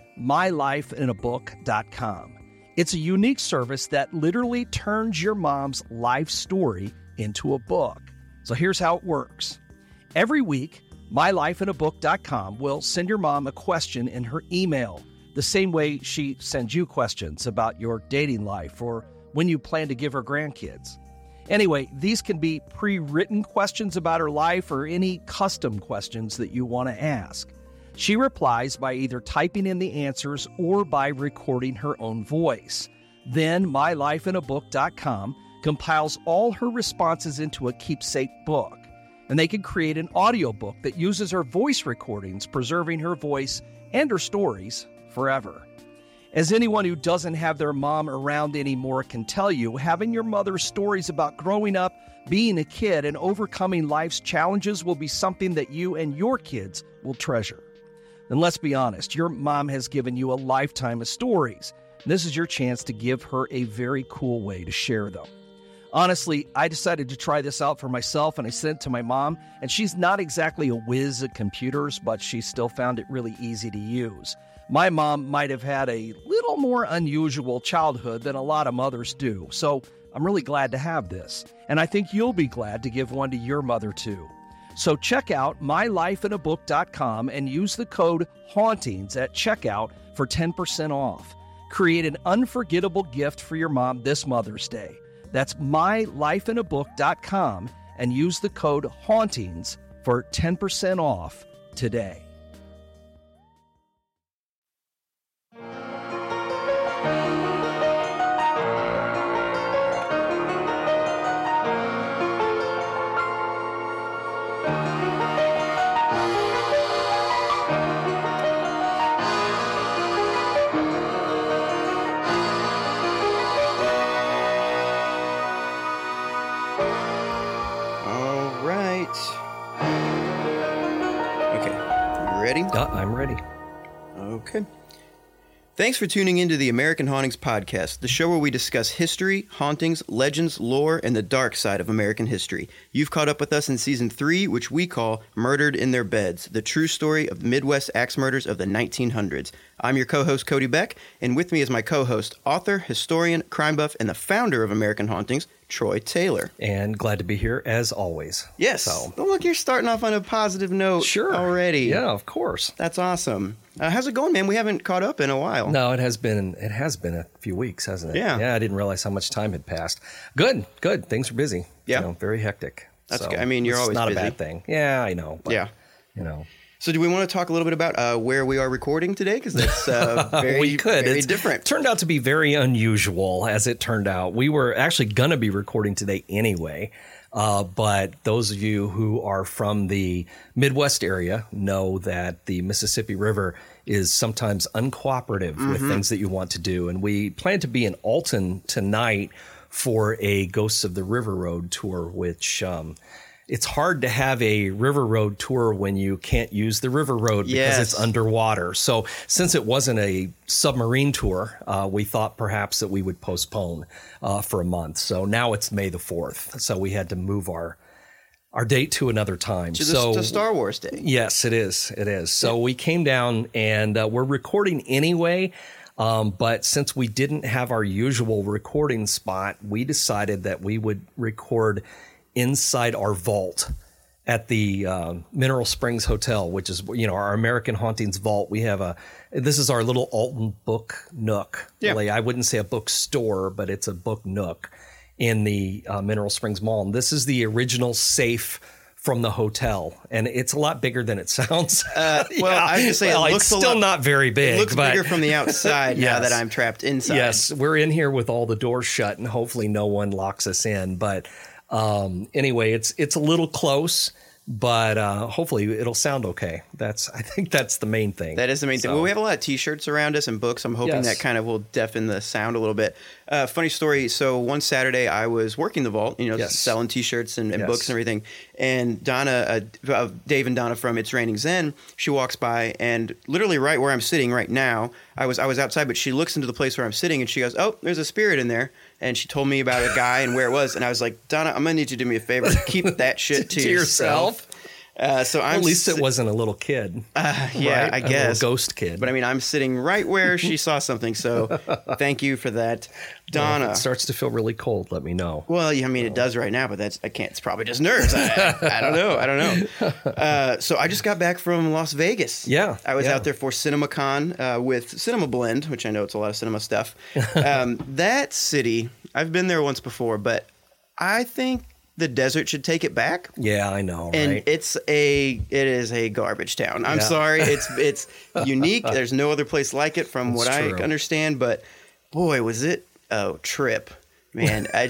mylifeinabook.com. It's a unique service that literally turns your mom's life story into a book. So here's how it works. Every week, mylifeinabook.com will send your mom a question in her email, the same way she sends you questions about your dating life or when you plan to give her grandkids. Anyway, these can be pre-written questions about her life or any custom questions that you want to ask. She replies by either typing in the answers or by recording her own voice. Then mylifeinabook.com compiles all her responses into a keepsake book. And they can create an audiobook that uses her voice recordings, preserving her voice and her stories forever. As anyone who doesn't have their mom around anymore can tell you, having your mother's stories about growing up, being a kid, and overcoming life's challenges will be something that you and your kids will treasure. And let's be honest, your mom has given you a lifetime of stories. This is your chance to give her a very cool way to share them. Honestly, I decided to try this out for myself, and I sent it to my mom, and she's not exactly a whiz at computers, but she still found it really easy to use. My mom might have had a little more unusual childhood than a lot of mothers do, so I'm really glad to have this, and I think you'll be glad to give one to your mother too. So check out mylifeinabook.com and use the code HAUNTINGS at checkout for 10% off. Create an unforgettable gift for your mom this Mother's Day. That's mylifeinabook.com and use the code HAUNTINGS for 10% off today. Ready? I'm ready. Okay. Thanks for tuning into the American Hauntings Podcast, the show where we discuss history, hauntings, legends, lore, and the dark side of American history. You've caught up with us in Season 3, which we call Murdered in Their Beds, the true story of the Midwest axe murders of the 1900s. I'm your co-host, Cody Beck, and with me is my co-host, author, historian, crime buff, and the founder of American Hauntings, Troy Taylor. And glad to be here, as always. Yes. So. Oh, look, you're starting off on a positive note already. Yeah, of course. That's awesome. How's it going, man? We haven't caught up in a while. No, it has been a few weeks, hasn't it? Yeah. Yeah, I didn't realize how much time had passed. Good. Things are busy. Yeah. Very hectic. That's good. I mean, you're always not busy. a bad thing. Yeah, I know. But, yeah. You know. So do we want to talk a little bit about where we are recording today? Because that's very different. It turned out to be very unusual, as it turned out. We were actually going to be recording today anyway. But those of you who are from the Midwest area know that the Mississippi River is sometimes uncooperative with things that you want to do. And we plan to be in Alton tonight for a Ghosts of the River Road tour, which it's hard to have a river road tour when you can't use the river road because it's underwater. So since it wasn't a submarine tour, we thought perhaps that we would postpone for a month. So now it's May the 4th. So we had to move our date to another time. To Star Wars Day. Yes, it is. It is. So we came down and we're recording anyway. But since we didn't have our usual recording spot, we decided that we would record inside our vault at the Mineral Springs Hotel, which is, our American Hauntings vault. This is our little Alton book nook. Yeah. Really, I wouldn't say a bookstore, but it's a book nook in the Mineral Springs Mall. And this is the original safe from the hotel, and it's a lot bigger than it sounds. I was just saying, it's still not very big. It looks bigger from the outside now that I'm trapped inside. Yes, we're in here with all the doors shut, and hopefully no one locks us in. But anyway, it's a little close, but hopefully it'll sound okay. I think that's the main thing. That is the main thing. Well, we have a lot of T-shirts around us and books. I'm hoping that kind of will deafen the sound a little bit. Funny story. So one Saturday I was working the vault, selling T-shirts and books and everything. And Donna, Dave and Donna from It's Raining Zen, she walks by and literally right where I'm sitting right now, I was outside, but she looks into the place where I'm sitting and she goes, "Oh, there's a spirit in there." And she told me about a guy and where it was. And I was like, "Donna, I'm going to need you to do me a favor. Keep that shit to yourself." So I'm at least it wasn't a little kid. Yeah, right? I guess. A ghost kid. But I mean, I'm sitting right where she saw something. So thank you for that. Donna. If it starts to feel really cold, let me know. Well, I mean, it does right now, but I can't. It's probably just nerves. I don't know. So I just got back from Las Vegas. Yeah. I was out there for CinemaCon with Cinema Blend, which I know it's a lot of cinema stuff. That city, I've been there once before, but I think the desert should take it back. Yeah, I know. And right? it is a garbage town. I'm sorry. It's unique. There's no other place like it from what I understand. But boy, was it a trip, man. I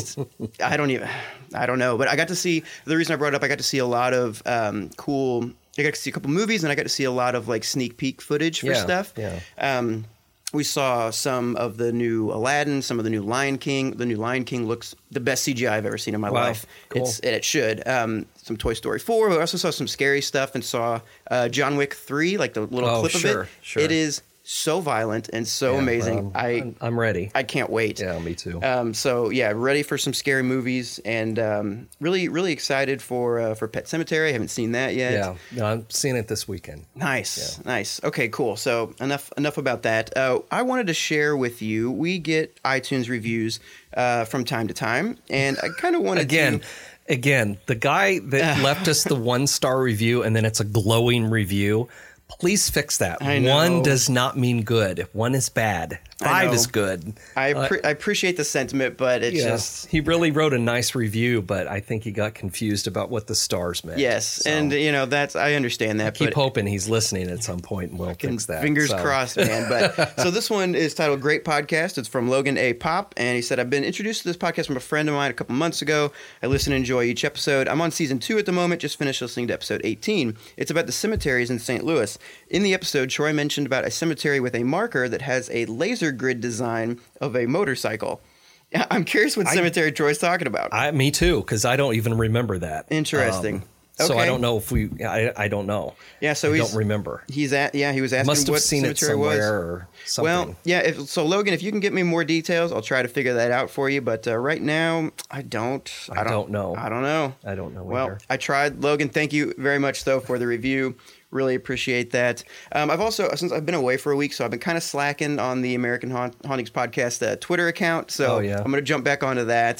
don't know. But I got to see, the reason I brought it up, I got to see a lot of cool, I got to see a couple movies and I got to see a lot of like sneak peek footage for stuff. Yeah. We saw some of the new Aladdin, some of the new Lion King. The new Lion King looks the best CGI I've ever seen in my life. Cool. It should. Some Toy Story 4. We also saw some scary stuff and saw John Wick 3, like the little clip of it. Sure. It is so violent and so amazing. I'm ready. I can't wait. Yeah, me too. So yeah, ready for some scary movies and really, really excited for Pet Sematary. I haven't seen that yet. Yeah, no, I'm seeing it this weekend. Nice. Okay, cool. So enough about that. I wanted to share with you. We get iTunes reviews from time to time, and I kind of wanted to. Again, the guy that left us the 1-star review and then it's a glowing review. Please fix that. I know. 1 does not mean good. 1 is bad. 5 is good. I appreciate the sentiment, but it's just... He really wrote a nice review, but I think he got confused about what the stars meant. Yes, so, and I understand that. I keep hoping he's listening at some point and we'll fix that. Fingers crossed, man. But so this one is titled Great Podcast. It's from Logan A. Pop, and he said, "I've been introduced to this podcast from a friend of mine a couple months ago. I listen and enjoy each episode. I'm on season 2 at the moment, just finished listening to episode 18. It's about the cemeteries in St. Louis. In the episode, Troy mentioned about a cemetery with a marker that has a laser grid design of a motorcycle. I'm curious what cemetery Troy's talking about. Me too, because I don't even remember that. Interesting. Okay. So I don't know if I don't know. Yeah, so I don't remember. He was asking Must have what seen cemetery it somewhere was. Or something. Well, yeah. Logan, if you can get me more details, I'll try to figure that out for you. But right now, I don't know. I don't know Well, either. I tried. Logan, thank you very much though for the review. Really appreciate that. I've also, since I've been away for a week, so I've been kind of slacking on the American Hauntings Podcast Twitter account. So I'm going to jump back onto that.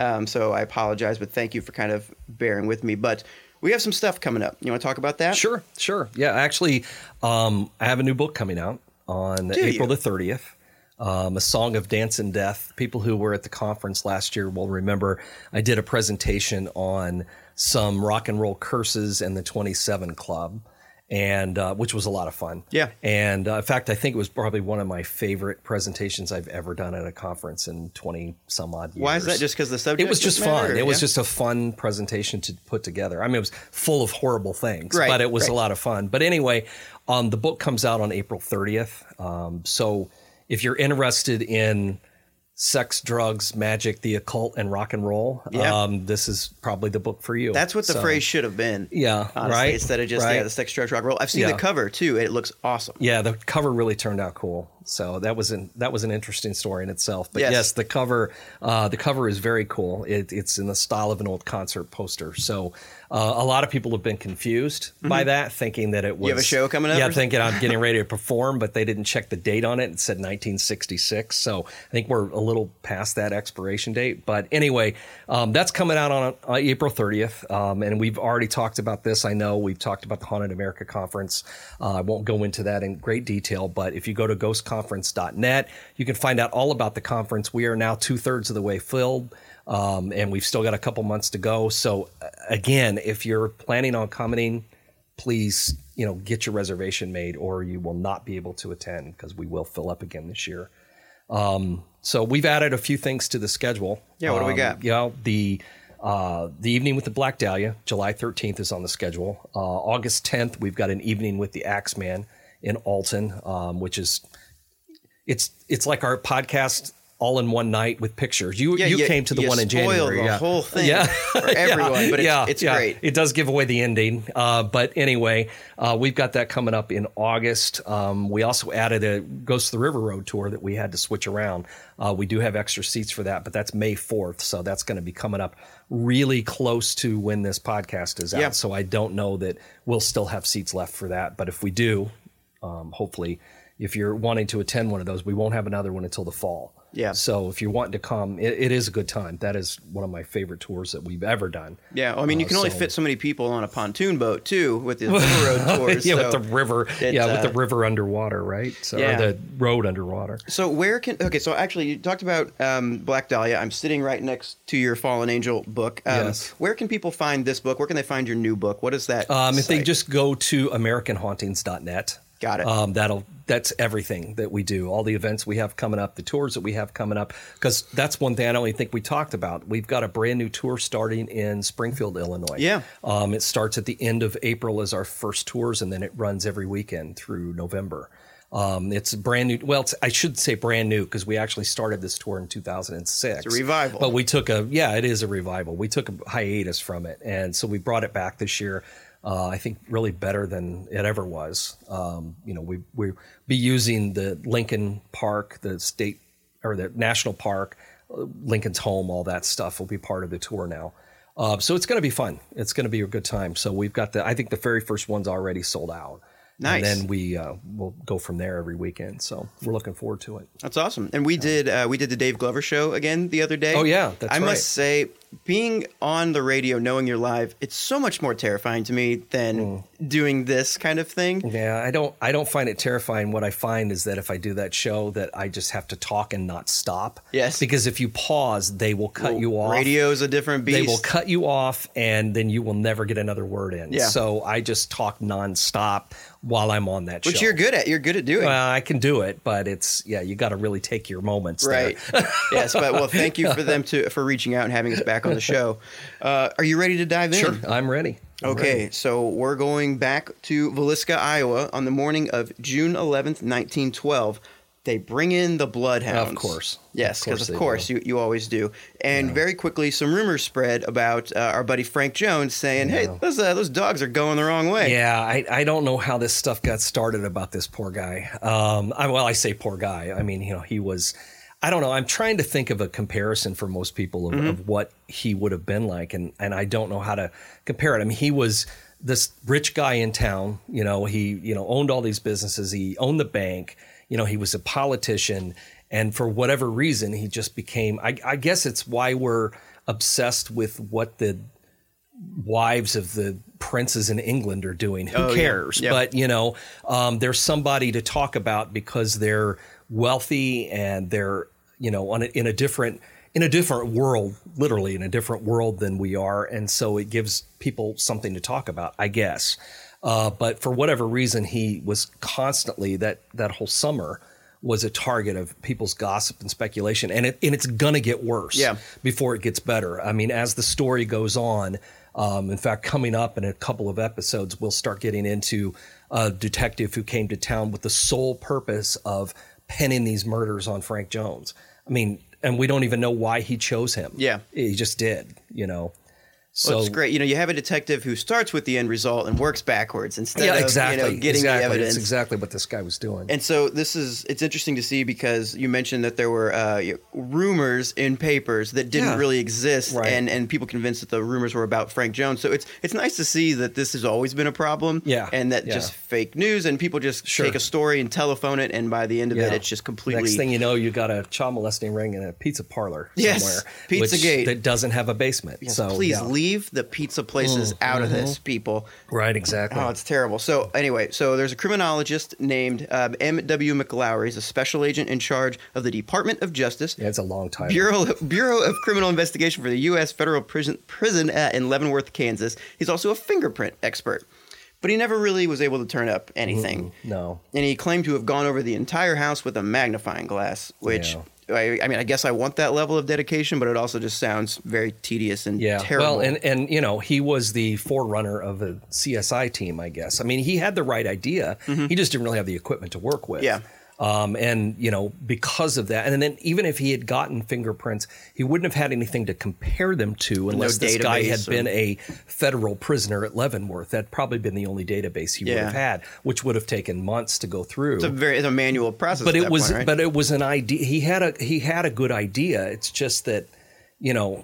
So I apologize, but thank you for kind of bearing with me. But we have some stuff coming up. You want to talk about that? Sure. Yeah, actually, I have a new book coming out on April the 30th. A Song of Dance and Death. People who were at the conference last year will remember I did a presentation on some rock and roll curses and the 27 Club. And which was a lot of fun. Yeah. And in fact, I think it was probably one of my favorite presentations I've ever done at a conference in 20 some odd years. Why is that? Just because the subject? It was just fun. It was just a fun presentation to put together. I mean, it was full of horrible things, but it was a lot of fun. But anyway, the book comes out on April 30th. So if you're interested in sex, drugs, magic, the occult, and rock and roll, this is probably the book for you. That's what the phrase should have been. Yeah, honestly, right? Instead of just the sex, drugs, rock and roll. I've seen the cover too. It looks awesome. Yeah, the cover really turned out cool. So that was an interesting story in itself. But yes, the cover is very cool. It's in the style of an old concert poster. So a lot of people have been confused by that, thinking that it was... You have a show coming up? Yeah, thinking I'm getting ready to perform, but they didn't check the date on it. It said 1966. So I think we're a little past that expiration date. But anyway, that's coming out on April 30th. And we've already talked about this. I know we've talked about the Haunted America Conference. I won't go into that in great detail, but if you go to ghostconference.net, you can find out all about the conference. We are now 2/3 of the way filled. And we've still got a couple months to go. So again, if you're planning on coming, please, get your reservation made or you will not be able to attend because we will fill up again this year. So we've added a few things to the schedule. Yeah. What do we got? The The Evening with the Black Dahlia, July 13th, is on the schedule. August 10th, we've got an evening with the Axeman in Alton, which is it's like our podcast all in one night with pictures. You came to the one in January. The whole thing for everyone, but it's great. It does give away the ending. But anyway, we've got that coming up in August. We also added a Ghost of the River Road tour that we had to switch around. We do have extra seats for that, but that's May 4th. So that's going to be coming up really close to when this podcast is out. Yep. So I don't know that we'll still have seats left for that. But if we do, hopefully, if you're wanting to attend one of those, we won't have another one until the fall. Yeah. So if you're wanting to come, it is a good time. That is one of my favorite tours that we've ever done. Yeah. Well, I mean, you can only fit so many people on a pontoon boat too with the river road tours. Yeah, with the river. With the river underwater, right? So or the road underwater. So so actually you talked about Black Dahlia. I'm sitting right next to your Fallen Angel book. Yes. Where can people find this book? Where can they find your new book? What is that? If they just go to AmericanHauntings.net. Got it. That's everything that we do. All the events we have coming up, the tours that we have coming up, because that's one thing I don't even think we talked about. We've got a brand new tour starting in Springfield, Illinois. Yeah. It starts at the end of April as our first tours, and then it runs every weekend through November. It's brand new. Well, I should say brand new because we actually started this tour in 2006. It's a revival. But we took it is a revival. We took a hiatus from it, and so we brought it back this year. I think really better than it ever was. We'll be using the Lincoln Park, the state or the national park, Lincoln's home, all that stuff will be part of the tour now. So it's going to be fun. It's going to be a good time. So we've got I think the very first one's already sold out. Nice. And then we'll go from there every weekend. So we're looking forward to it. That's awesome. And we did the Dave Glover show again the other day. Oh yeah, that's right. I must say, being on the radio, knowing you're live, it's so much more terrifying to me than doing this kind of thing. Yeah, I don't find it terrifying. What I find is that if I do that show, that I just have to talk and not stop. Yes. Because if you pause, they will cut you off. Radio's a different beast. They will cut you off, and then you will never get another word in. Yeah. So I just talk nonstop while I'm on that show. Which you're good at. You're good at doing. Well, I can do it, but you got to really take your moments. Right. Yes, but thank you for them for reaching out and having us back on the show. Are you ready to dive in? Sure, I'm ready. Okay, so we're going back to Villisca, Iowa on the morning of June 11th, 1912. They bring in the Bloodhounds. Of course. Yes, because of course you always do. And very quickly, some rumors spread about our buddy Frank Jones saying, hey, those dogs are going the wrong way. Yeah, I don't know how this stuff got started about this poor guy. I say poor guy. I mean, he was... I don't know. I'm trying to think of a comparison for most people of what he would have been like, and I don't know how to compare it. I mean, he was this rich guy in town. He owned all these businesses. He owned the bank. He was a politician, and for whatever reason, he just became. I guess it's why we're obsessed with what the wives of the princes in England are doing. Who cares? Yeah. But there's somebody to talk about because they're wealthy and they're in a different world, literally in a different world than we are, and so it gives people something to talk about, I guess. But for whatever reason, he was constantly that whole summer was a target of people's gossip and speculation, and it's gonna get worse before it gets better. I mean, as the story goes on, in fact, coming up in a couple of episodes, we'll start getting into a detective who came to town with the sole purpose of penning these murders on Frank Jones. I mean, and we don't even know why he chose him. Yeah. He just did, So it's great. You have a detective who starts with the end result and works backwards instead of getting the evidence. That's exactly what this guy was doing. And so it's interesting to see because you mentioned that there were rumors in papers that didn't really exist, and people convinced that the rumors were about Frank Jones. So it's nice to see that this has always been a problem, and that just fake news and people just take a story and telephone it, and by the end of it, it's just completely. Next thing you know, you got a child molesting ring in a pizza parlor somewhere, Pizzagate that doesn't have a basement. Yes, so please leave the pizza places out of this, people. Right, exactly. Oh, it's terrible. So anyway, there's a criminologist named M.W. McLaury. He's a special agent in charge of the Department of Justice. Yeah, it's a long time. Bureau of Criminal Investigation for the U.S. Federal Prison in Leavenworth, Kansas. He's also a fingerprint expert. But he never really was able to turn up anything. No. And he claimed to have gone over the entire house with a magnifying glass, which I mean, I guess I want that level of dedication, but it also just sounds very tedious and terrible. Well, and you know, he was the forerunner of a CSI team, I guess. I mean, he had the right idea. He just didn't really have the equipment to work with. Yeah. And, you know, because of that, and then even if he had gotten fingerprints, he wouldn't have had anything to compare them to unless this guy had been a federal prisoner at Leavenworth. That'd probably been the only database he would have had, which would have taken months to go through. It's a manual process. But at it that was, point, right? but it was an idea. He had a good idea. It's just that, you know,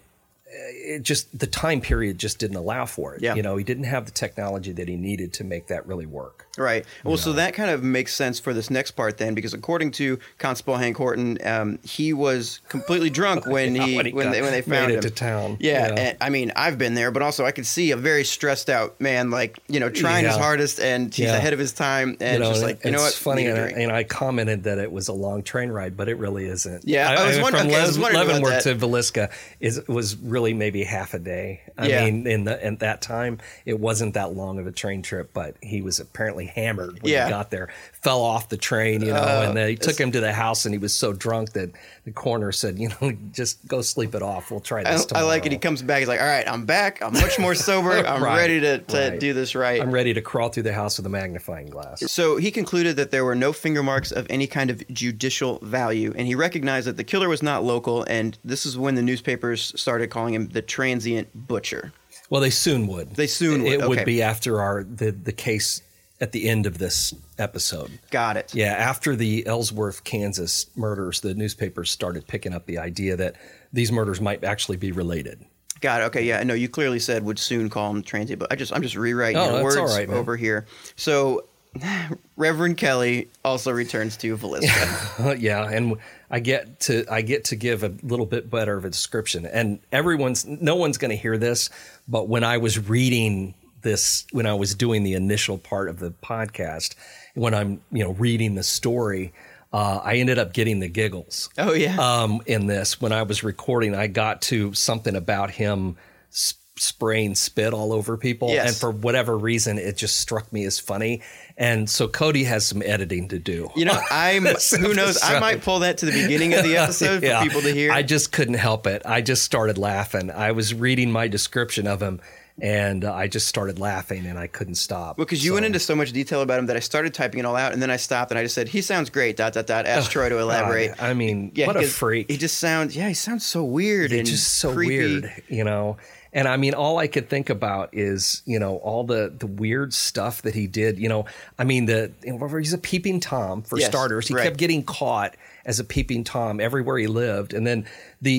it just, the time period just didn't allow for it. Yeah. You know, he didn't have the technology that he needed to make that really work. Right. Well, so that kind of makes sense for this next part then, because according to Constable Hank Horton, he was completely drunk when they found him to town. Yeah. And, I mean, I've been there, but also I could see a very stressed out man, like, you know, trying his hardest, and he's ahead of his time, and just like, you know what? It's funny, and I commented that it was a long train ride, but it really isn't. Yeah. I was wondering from Leavenworth about that. to Villisca was really maybe half a day. I mean, in that time, it wasn't that long of a train trip, but he was apparently hammered when he got there, fell off the train, you know, and they took him to the house, and he was so drunk that the coroner said, you know, just go sleep it off. We'll try this tomorrow. I like it. He comes back. He's like, all right, I'm back. I'm much more sober. I'm ready to do this right. I'm ready to crawl through the house with a magnifying glass. So he concluded that there were no finger marks of any kind of judicial value, and he recognized that the killer was not local, and this is when the newspapers started calling him the transient butcher. Well, they soon would. It would be after the case at the end of this episode. Got it. Yeah, after the Ellsworth, Kansas murders, the newspapers started picking up the idea that these murders might actually be related. Got it. Okay, yeah, no, you clearly said would soon call him transient, but I'm just rewriting your words over here. So Reverend Kelly also returns to Villisca. Yeah, and I get to give a little bit better of a description. And no one's going to hear this, but when I was reading this, when I was doing the initial part of the podcast, when I'm, you know, reading the story, I ended up getting the giggles. Oh yeah. In this, when I was recording, I got to something about him spraying spit all over people, and for whatever reason, it just struck me as funny. And so Cody has some editing to do. You know, who knows? I might pull that to the beginning of the episode for people to hear. I just couldn't help it. I just started laughing. I was reading my description of him, and I just started laughing, and I couldn't stop. Well, because you went into so much detail about him that I started typing it all out, and then I stopped, and I just said, he sounds great, ... Asked Troy to elaborate. God. I mean, what a freak. He just sounds, he sounds so weird and just so creepy. Weird, you know? And I mean, all I could think about is, you know, all the weird stuff that he did. You know, I mean, he's a peeping Tom, for starters. He kept getting caught as a peeping Tom everywhere he lived. And then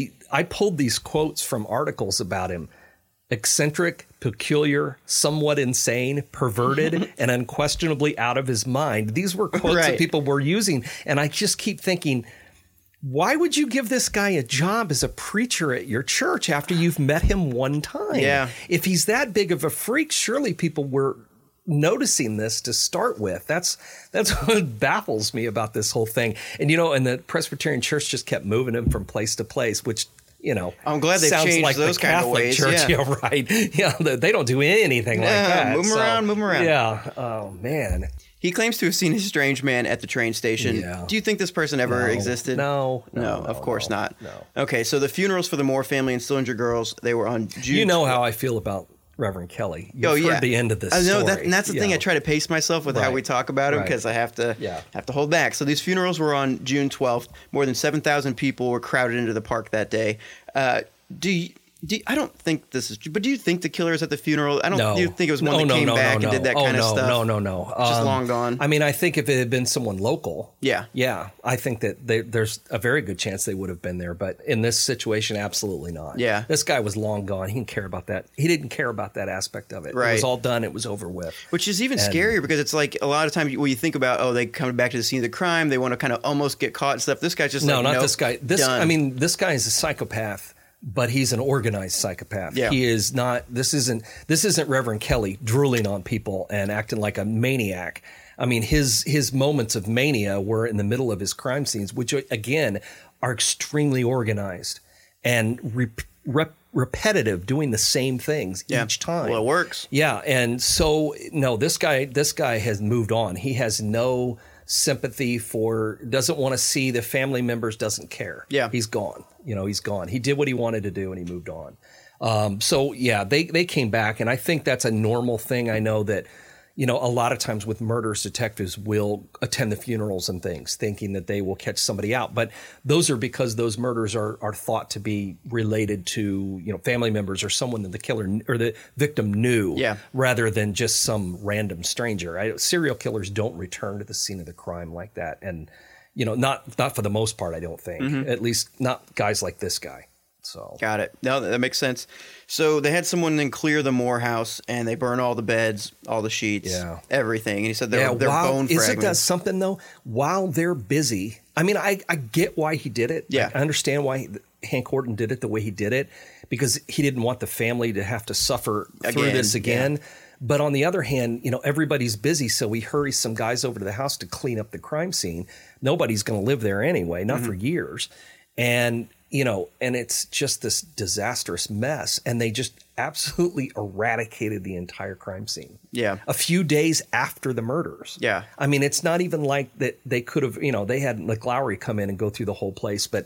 I pulled these quotes from articles about him. Eccentric, peculiar, somewhat insane, perverted, and unquestionably out of his mind. These were quotes that people were using. And I just keep thinking, why would you give this guy a job as a preacher at your church after you've met him one time? Yeah. If he's that big of a freak, surely people were noticing this to start with. That's what baffles me about this whole thing. And, you know, and the Presbyterian Church just kept moving him from place to place, which, you know, I'm glad they changed like those the kind Catholic of ways. Church. Yeah, right. Yeah, they don't do anything like that. Move him around. Yeah. Oh, man. He claims to have seen a strange man at the train station. Yeah. Do you think this person ever existed? No, of course not. No. Okay, so the funerals for the Moore family and Stillinger girls, they were on June. You know how I feel about Reverend Kelly. You've heard the end of this story. And that's the thing. I try to pace myself with how we talk about him because I have to hold back. So these funerals were on June 12th. More than 7,000 people were crowded into the park that day. I don't think this is true, but do you think the killer is at the funeral? Do you think it was one that came back and did that kind of stuff? No. Just long gone. I mean, I think if it had been someone local, yeah, I think that there's a very good chance they would have been there. But in this situation, absolutely not. Yeah, this guy was long gone. He didn't care about that. He didn't care about that aspect of it. Right. It was all done. It was over with. Which is even scarier because it's like a lot of times when you think about, they come back to the scene of the crime, they want to kind of almost get caught and stuff. This guy's just not this guy. This guy is a psychopath. But he's an organized psychopath. Yeah. He is not. This isn't Reverend Kelly drooling on people and acting like a maniac. I mean, his moments of mania were in the middle of his crime scenes, which again are extremely organized and repetitive, doing the same things each time. Well, it works. Yeah, and so no, this guy has moved on. He has no sympathy for, doesn't want to see the family members, doesn't care. Yeah. He's gone. He's gone. He did what he wanted to do and he moved on. So yeah, they came back, and I think that's a normal thing. I know that, a lot of times with murders, detectives will attend the funerals and things thinking that they will catch somebody out. But those are because those murders are thought to be related to, family members or someone that the killer or the victim knew, rather than just some random stranger. Serial killers don't return to the scene of the crime like that. And, not for the most part, I don't think, at least not guys like this guy. So got it. No, that makes sense. So they had someone then clear the Moore house, and they burn all the beds, all the sheets, everything. And he said they're bone fragments. Isn't that something though? While they're busy, I mean, I get why he did it. Yeah, I understand why Hank Horton did it the way he did it, because he didn't want the family to have to suffer through this again. Yeah. But on the other hand, everybody's busy, so he hurries some guys over to the house to clean up the crime scene. Nobody's going to live there anyway, not for years, and it's just this disastrous mess. And they just absolutely eradicated the entire crime scene. Yeah. A few days after the murders. Yeah. I mean, it's not even like that they could have, they had McLaury come in and go through the whole place. But,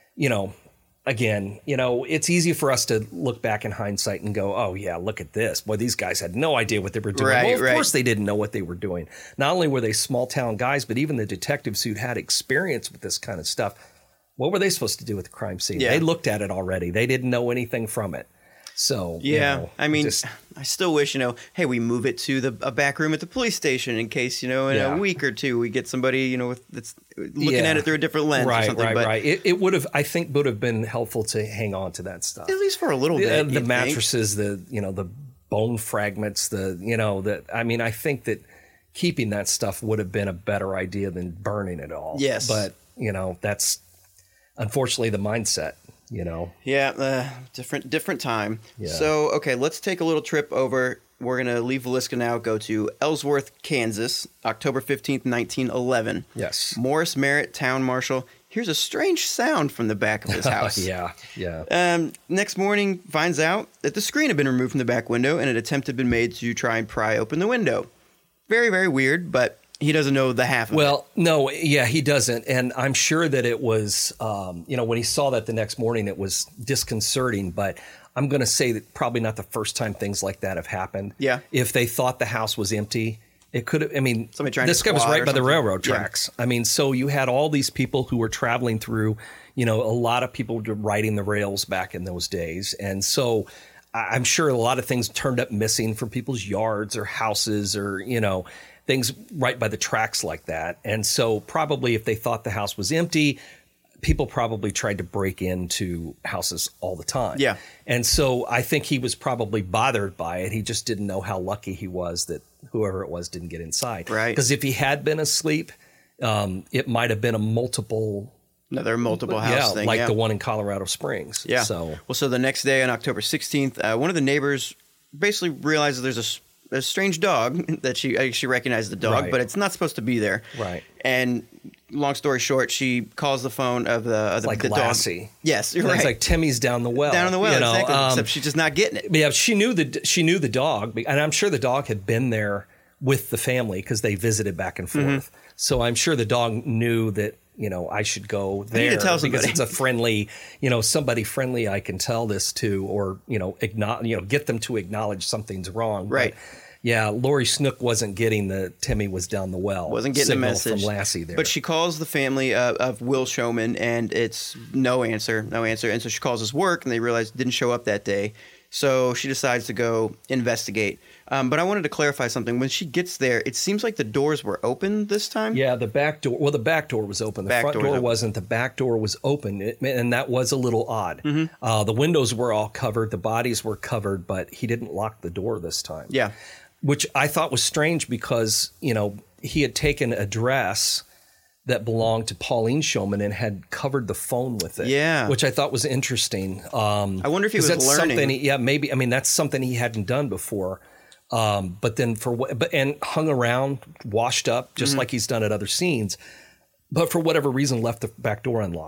again, it's easy for us to look back in hindsight and go, oh, yeah, look at this. Boy, these guys had no idea what they were doing. Well, of course they didn't know what they were doing. Not only were they small town guys, but even the detectives who'd had experience with this kind of stuff, what were they supposed to do with the crime scene? Yeah. They looked at it already. They didn't know anything from it. So, I mean, I still wish, hey, we move it to a back room at the police station in case, in a week or two we get somebody, that's looking at it through a different lens or something. Right. It would have, I think, would have been helpful to hang on to that stuff. At least for a little bit. The mattresses, the bone fragments, I think that keeping that stuff would have been a better idea than burning it all. Yes. But, that's unfortunately the mindset. Different time. Yeah. So, okay, let's take a little trip over. We're going to leave Villisca now, go to Ellsworth, Kansas, October 15th, 1911. Yes. Morris Merritt, town marshal, hears a strange sound from the back of his house. Yeah. Next morning, finds out that the screen had been removed from the back window and an attempt had been made to try and pry open the window. Very, very weird, but he doesn't know the half of it. Well, no, he doesn't. And I'm sure that it was, when he saw that the next morning, it was disconcerting. But I'm going to say that probably not the first time things like that have happened. Yeah. If they thought the house was empty, it could have, somebody trying this to guy was right by the railroad Yeah. tracks. So you had all these people who were traveling through, a lot of people were riding the rails back in those days. And so I'm sure a lot of things turned up missing from people's yards or houses or, things right by the tracks like that. And so probably if they thought the house was empty, people probably tried to break into houses all the time. Yeah. And so I think he was probably bothered by it. He just didn't know how lucky he was that whoever it was didn't get inside. Right. Because if he had been asleep, it might have been another multiple house thing. Like the one in Colorado Springs. Yeah. So the next day on October 16th, one of the neighbors basically realizes there's a strange dog that she recognized the dog, Right. but it's not supposed to be there. Right. And long story short, she calls the phone of the Lassie. dog. Yes, you're And right. It's like Timmy's down the well. Down in the well, exactly. Except she's just not getting it. Yeah, she knew the dog, and I'm sure the dog had been there with the family because they visited back and forth. Mm-hmm. So I'm sure the dog knew that I should go there. I need to tell somebody. Because it's a friendly, somebody friendly I can tell this to, or get them to acknowledge something's wrong. Right. But, yeah, Lori Snook wasn't getting the Timmy was down the well. Wasn't getting the message from Lassie there. But she calls the family of Will Showman, and it's no answer. And so she calls his work, and they realize didn't show up that day. So she decides to go investigate. But I wanted to clarify something. When she gets there, it seems like the doors were open this time. Yeah, the back door. Well, the back door was open. The front door wasn't. The back door was open, and that was a little odd. Mm-hmm. The windows were all covered. The bodies were covered, but he didn't lock the door this time. Yeah. Which I thought was strange because, he had taken a dress that belonged to Pauline Showman and had covered the phone with it. Yeah. Which I thought was interesting. I wonder if he was learning. Maybe. That's something he hadn't done before. But then and hung around, washed up, just like he's done at other scenes. But for whatever reason, left the back door unlocked.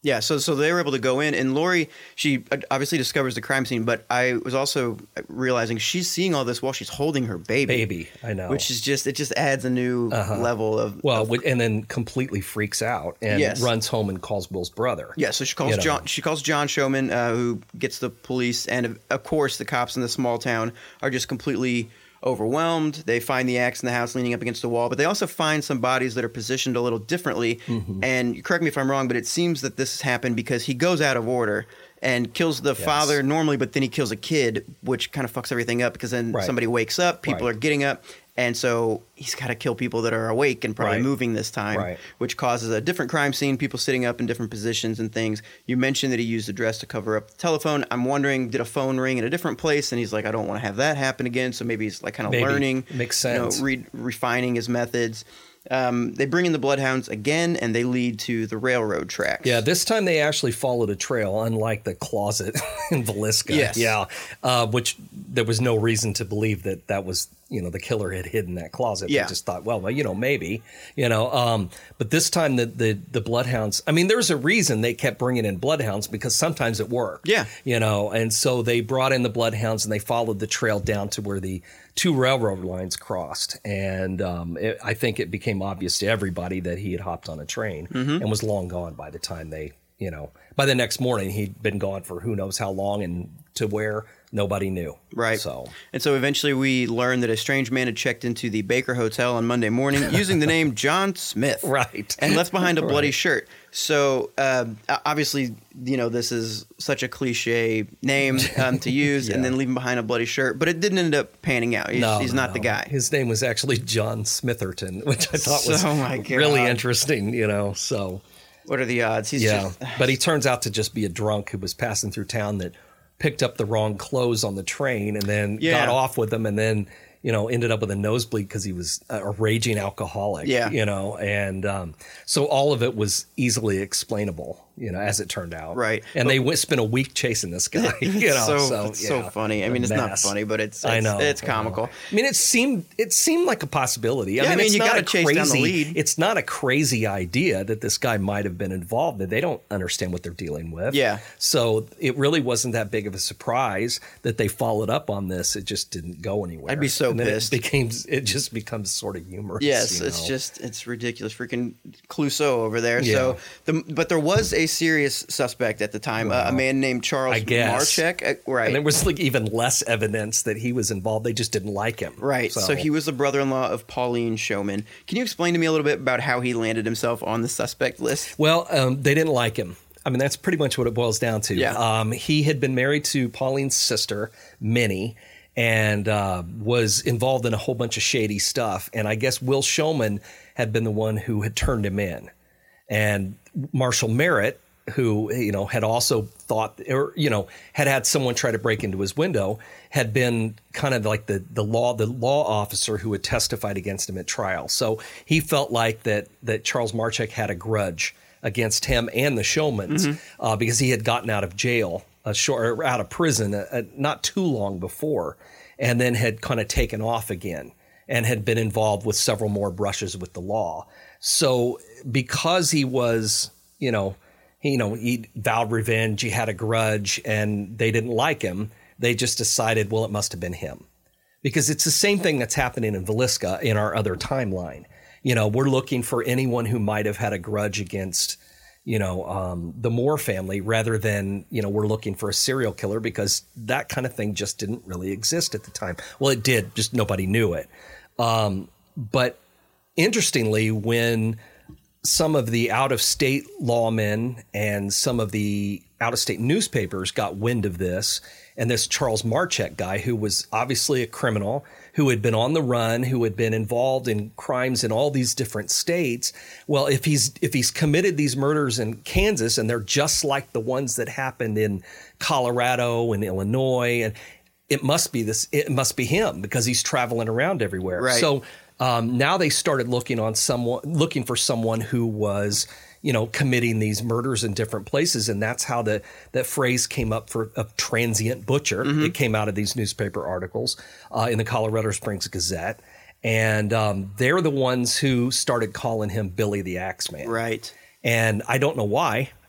Yeah, so they were able to go in, and Lori, she obviously discovers the crime scene, but I was also realizing she's seeing all this while she's holding her baby. I know. Which is it just adds a new level of... and then completely freaks out and runs home and calls Will's brother. Yeah, so she calls John. She calls John Showman, who gets the police, and of course the cops in the small town are just completely overwhelmed. They find the axe in the house leaning up against the wall, but they also find some bodies that are positioned a little differently. And correct me if I'm wrong, but it seems that this has happened because he goes out of order and kills the father normally, but then he kills a kid, which kind of fucks everything up because then somebody wakes up, people are getting up, and so he's got to kill people that are awake and probably moving this time, which causes a different crime scene, people sitting up in different positions and things. You mentioned that he used the dress to cover up the telephone. I'm wondering, did a phone ring in a different place? And he's like, I don't want to have that happen again. So maybe he's like kind of learning, makes sense, refining his methods. They bring in the bloodhounds again, and they lead to the railroad tracks. Yeah, this time they actually followed a trail, unlike the closet in Villisca. Yes. Yeah, which there was no reason to believe that was, the killer had hidden that closet. Yeah. They just thought, well, maybe, but this time the bloodhounds, I mean, there's a reason they kept bringing in bloodhounds because sometimes it worked. Yeah. And so they brought in the bloodhounds and they followed the trail down to where the two railroad lines crossed. And I think it became obvious to everybody that he had hopped on a train and was long gone by the time they, by the next morning, he'd been gone for who knows how long and to where nobody knew. Right. So eventually we learned that a strange man had checked into the Baker Hotel on Monday morning using the name John Smith. Right. And left behind a bloody shirt. So obviously, this is such a cliche name to use and then leaving behind a bloody shirt. But it didn't end up panning out. He's not the guy. His name was actually John Smitherton, which I thought was really interesting, so. What are the odds? But he turns out to just be a drunk who was passing through town that picked up the wrong clothes on the train and then got off with them and then, ended up with a nosebleed because he was a raging alcoholic, and so all of it was easily explainable, as it turned out. Right. And they spent a week chasing this guy, so funny. I mean, it's not funny, but it's comical. I mean, it seemed like a possibility. I mean, you got to chase down the lead. It's not a crazy idea that this guy might have been involved. They don't understand what they're dealing with. Yeah. So it really wasn't that big of a surprise that they followed up on this. It just didn't go anywhere. I'd be so pissed. It just becomes sort of humorous. Yes, it's ridiculous. Freaking Clouseau over there. Yeah. But there was a serious suspect at the time, a man named Charles Marchek. Right. And there was even less evidence that he was involved. They just didn't like him. Right. So he was the brother-in-law of Pauline Showman. Can you explain to me a little bit about how he landed himself on the suspect list? Well, they didn't like him. I mean, that's pretty much what it boils down to. Yeah. He had been married to Pauline's sister, Minnie, and was involved in a whole bunch of shady stuff. And I guess Will Showman had been the one who had turned him in. And Marshall Merritt, who, had also thought, or, had someone try to break into his window, had been kind of like the law officer who had testified against him at trial. So he felt like that Charles Marchek had a grudge against him and the Showmans because he had gotten out of jail, out of prison not too long before, and then had kind of taken off again and had been involved with several more brushes with the law. So because he was, he vowed revenge, he had a grudge, and they didn't like him, they just decided, well, it must have been him. Because it's the same thing that's happening in Villisca in our other timeline. We're looking for anyone who might have had a grudge against, the Moore family rather than, we're looking for a serial killer because that kind of thing just didn't really exist at the time. Well, it did, just nobody knew it. But interestingly, when some of the out-of-state lawmen and some of the out-of-state newspapers got wind of this, and this Charles Marchek guy, who was obviously a criminal, who had been on the run, who had been involved in crimes in all these different states. Well, if he's committed these murders in Kansas and they're just like the ones that happened in Colorado and Illinois, and it must be him because he's traveling around everywhere. Right. So now they started looking for someone who was, committing these murders in different places. And that's how that phrase came up for a transient butcher. Mm-hmm. It came out of these newspaper articles in the Colorado Springs Gazette. And they're the ones who started calling him Billy the Axeman. Right. And I don't know why.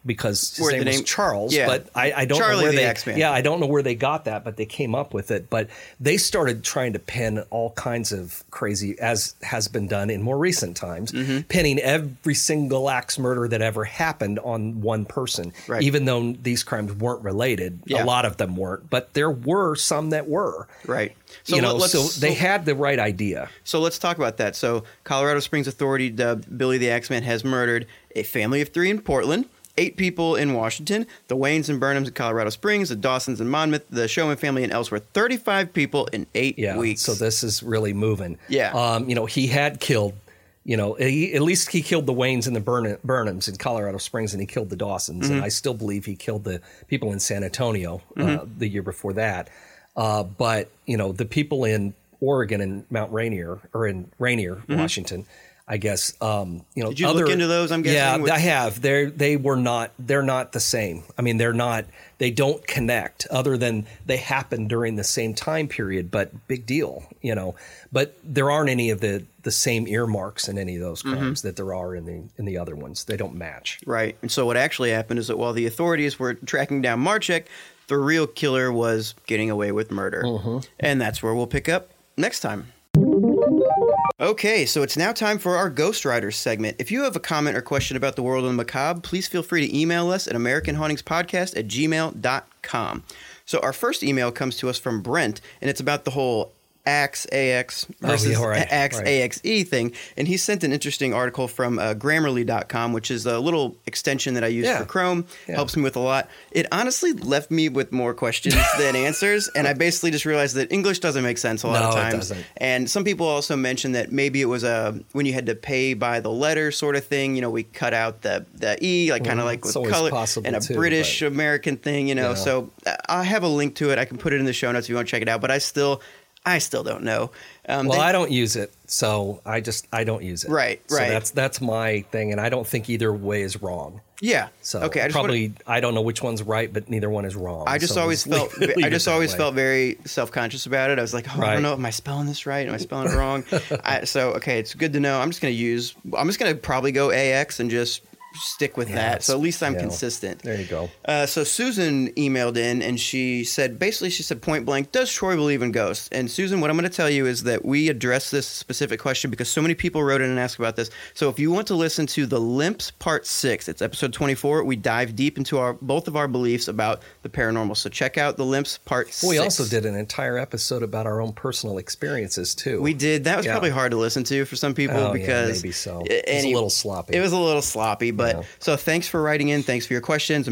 because his Where name the was name- Charles, yeah. but I don't Charlie know where the they Axeman. Yeah, I don't know where they got that, but they came up with it. But they started trying to pin all kinds of crazy, as has been done in more recent times, pinning every single axe murder that ever happened on one person, Right. even though these crimes weren't related. Yeah. A lot of them weren't, but there were some that were. Right. So they had the right idea. So let's talk about that. So Colorado Springs Authority dubbed Billy the Axeman has murdered a family of 3 in Portland, 8 people in Washington, the Waynes and Burnhams in Colorado Springs, the Dawsons in Monmouth, the Showman family in Ellsworth. 35 people in 8 weeks. So this is really moving. Yeah. He had killed, at least he killed the Waynes and the Burnhams in Colorado Springs, and he killed the Dawsons. And I still believe he killed the people in San Antonio the year before that. But the people in Oregon and Mount Rainier, or in Rainier, Washington, I guess, Did you look into those, I'm guessing? Yeah, I have. They're not the same. I mean, they don't connect, other than they happen during the same time period, but big deal, but there aren't any of the same earmarks in any of those crimes that there are in the other ones. They don't match. Right. And so what actually happened is that while the authorities were tracking down Marchek, the real killer was getting away with murder. And that's where we'll pick up next time. Okay, so it's now time for our Ghost Riders segment. If you have a comment or question about the world of the macabre, please feel free to email us at AmericanHauntingsPodcast@gmail.com. So our first email comes to us from Brent, and it's about the whole Axe AX versus Axe AXE thing. And he sent an interesting article from Grammarly.com, which is a little extension that I use for Chrome. Helps me with a lot. It honestly left me with more questions than answers. And I basically just realized that English doesn't make sense a lot of times. It doesn't. And some people also mentioned that maybe it was when you had to pay by the letter sort of thing. We cut out the E, kind of like with color, and a British American thing, So I have a link to it. I can put it in the show notes if you want to check it out. But I still don't know. I don't use it, so I don't use it. Right. So that's my thing, and I don't think either way is wrong. Yeah. So okay. I don't know which one's right, but neither one is wrong. I just always felt very self-conscious about it. I was like, I don't know, am I spelling this right? Am I spelling it wrong? Okay, it's good to know. I'm just going to probably go AX and just stick with that. So at least I'm consistent. There you go. So Susan emailed in and she said point blank, does Troy believe in ghosts? And Susan, what I'm going to tell you is that we addressed this specific question because so many people wrote in and asked about this. So if you want to listen to the Limps Part 6, it's episode 24. We dive deep into both of our beliefs about the paranormal. So check out the Limps Part 6. We also did an entire episode about our own personal experiences too. We did. That was probably hard to listen to for some people because maybe so. It was a little sloppy. It was a little sloppy, but so thanks for writing in. Thanks for your questions.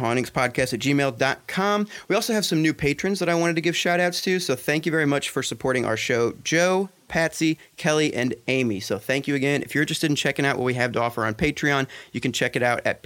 AmericanHauntingsPodcast@gmail.com. We also have some new patrons that I wanted to give shout outs to. So thank you very much for supporting our show. Joe, Patsy, Kelly, and Amy. So thank you again. If you're interested in checking out what we have to offer on Patreon, you can check it out at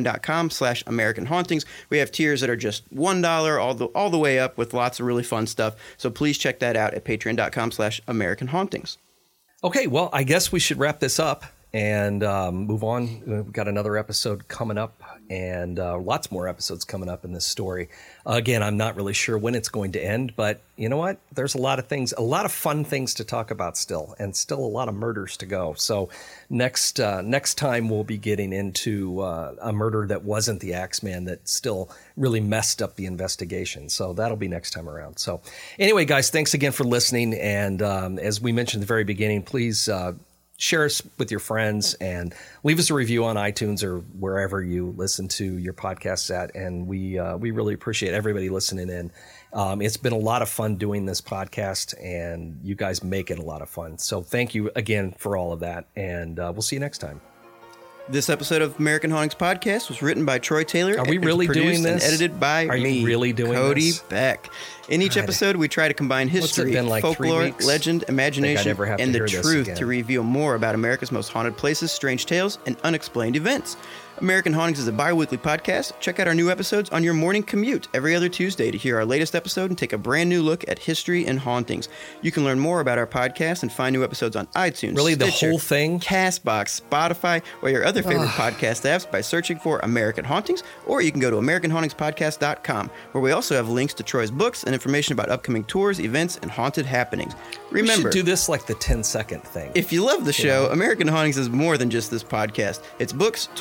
patreon.com/AmericanHauntings. We have tiers that are just $1 all the way up with lots of really fun stuff. So please check that out at patreon.com/AmericanHauntings. Okay, well, I guess we should wrap this up and move on. We've got another episode coming up and lots more episodes coming up in this story. Again, I'm not really sure when it's going to end, but you know what? There's a lot of fun things to talk about still, and still a lot of murders to go. So next time we'll be getting into a murder that wasn't the Axeman that still really messed up the investigation. So that'll be next time around. So anyway, guys, thanks again for listening. And as we mentioned at the very beginning, please share us with your friends and leave us a review on iTunes or wherever you listen to your podcasts at. And we really appreciate everybody listening in. It's been a lot of fun doing this podcast, and you guys make it a lot of fun. So thank you again for all of that, and we'll see you next time. This episode of American Hauntings Podcast was written by Troy Taylor. Are we really doing this? And edited by me, you really doing Cody this? Beck. In each episode, we try to combine history, folklore, legend, imagination, and the truth to reveal more about America's most haunted places, strange tales, and unexplained events. American Hauntings is a bi-weekly podcast. Check out our new episodes on your morning commute every other Tuesday to hear our latest episode and take a brand new look at history and hauntings. You can learn more about our podcast and find new episodes on iTunes, Stitcher, the whole thing? CastBox, Spotify, or your other favorite podcast apps by searching for American Hauntings, or you can go to AmericanHauntingsPodcast.com, where we also have links to Troy's books and information about upcoming tours, events, and haunted happenings. Remember, we should do this like the 10-second thing. If you love the show, American Hauntings is more than just this podcast. It's books, tours, events,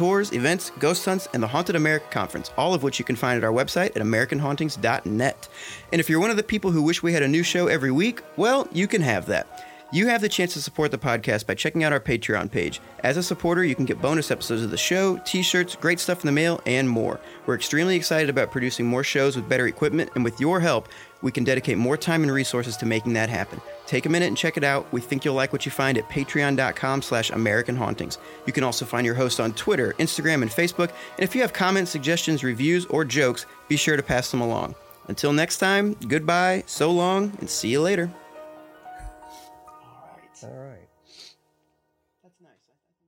events, ghost hunts, and the Haunted America Conference, all of which you can find at our website at AmericanHauntings.net. And if you're one of the people who wish we had a new show every week, well, you can have that. You have the chance to support the podcast by checking out our Patreon page. As a supporter, you can get bonus episodes of the show, t-shirts, great stuff in the mail, and more. We're extremely excited about producing more shows with better equipment, and with your help, we can dedicate more time and resources to making that happen. Take a minute and check it out. We think you'll like what you find at patreon.com/AmericanHauntings. You can also find your host on Twitter, Instagram, and Facebook. And if you have comments, suggestions, reviews, or jokes, be sure to pass them along. Until next time, goodbye, so long, and see you later. All right. That's nice.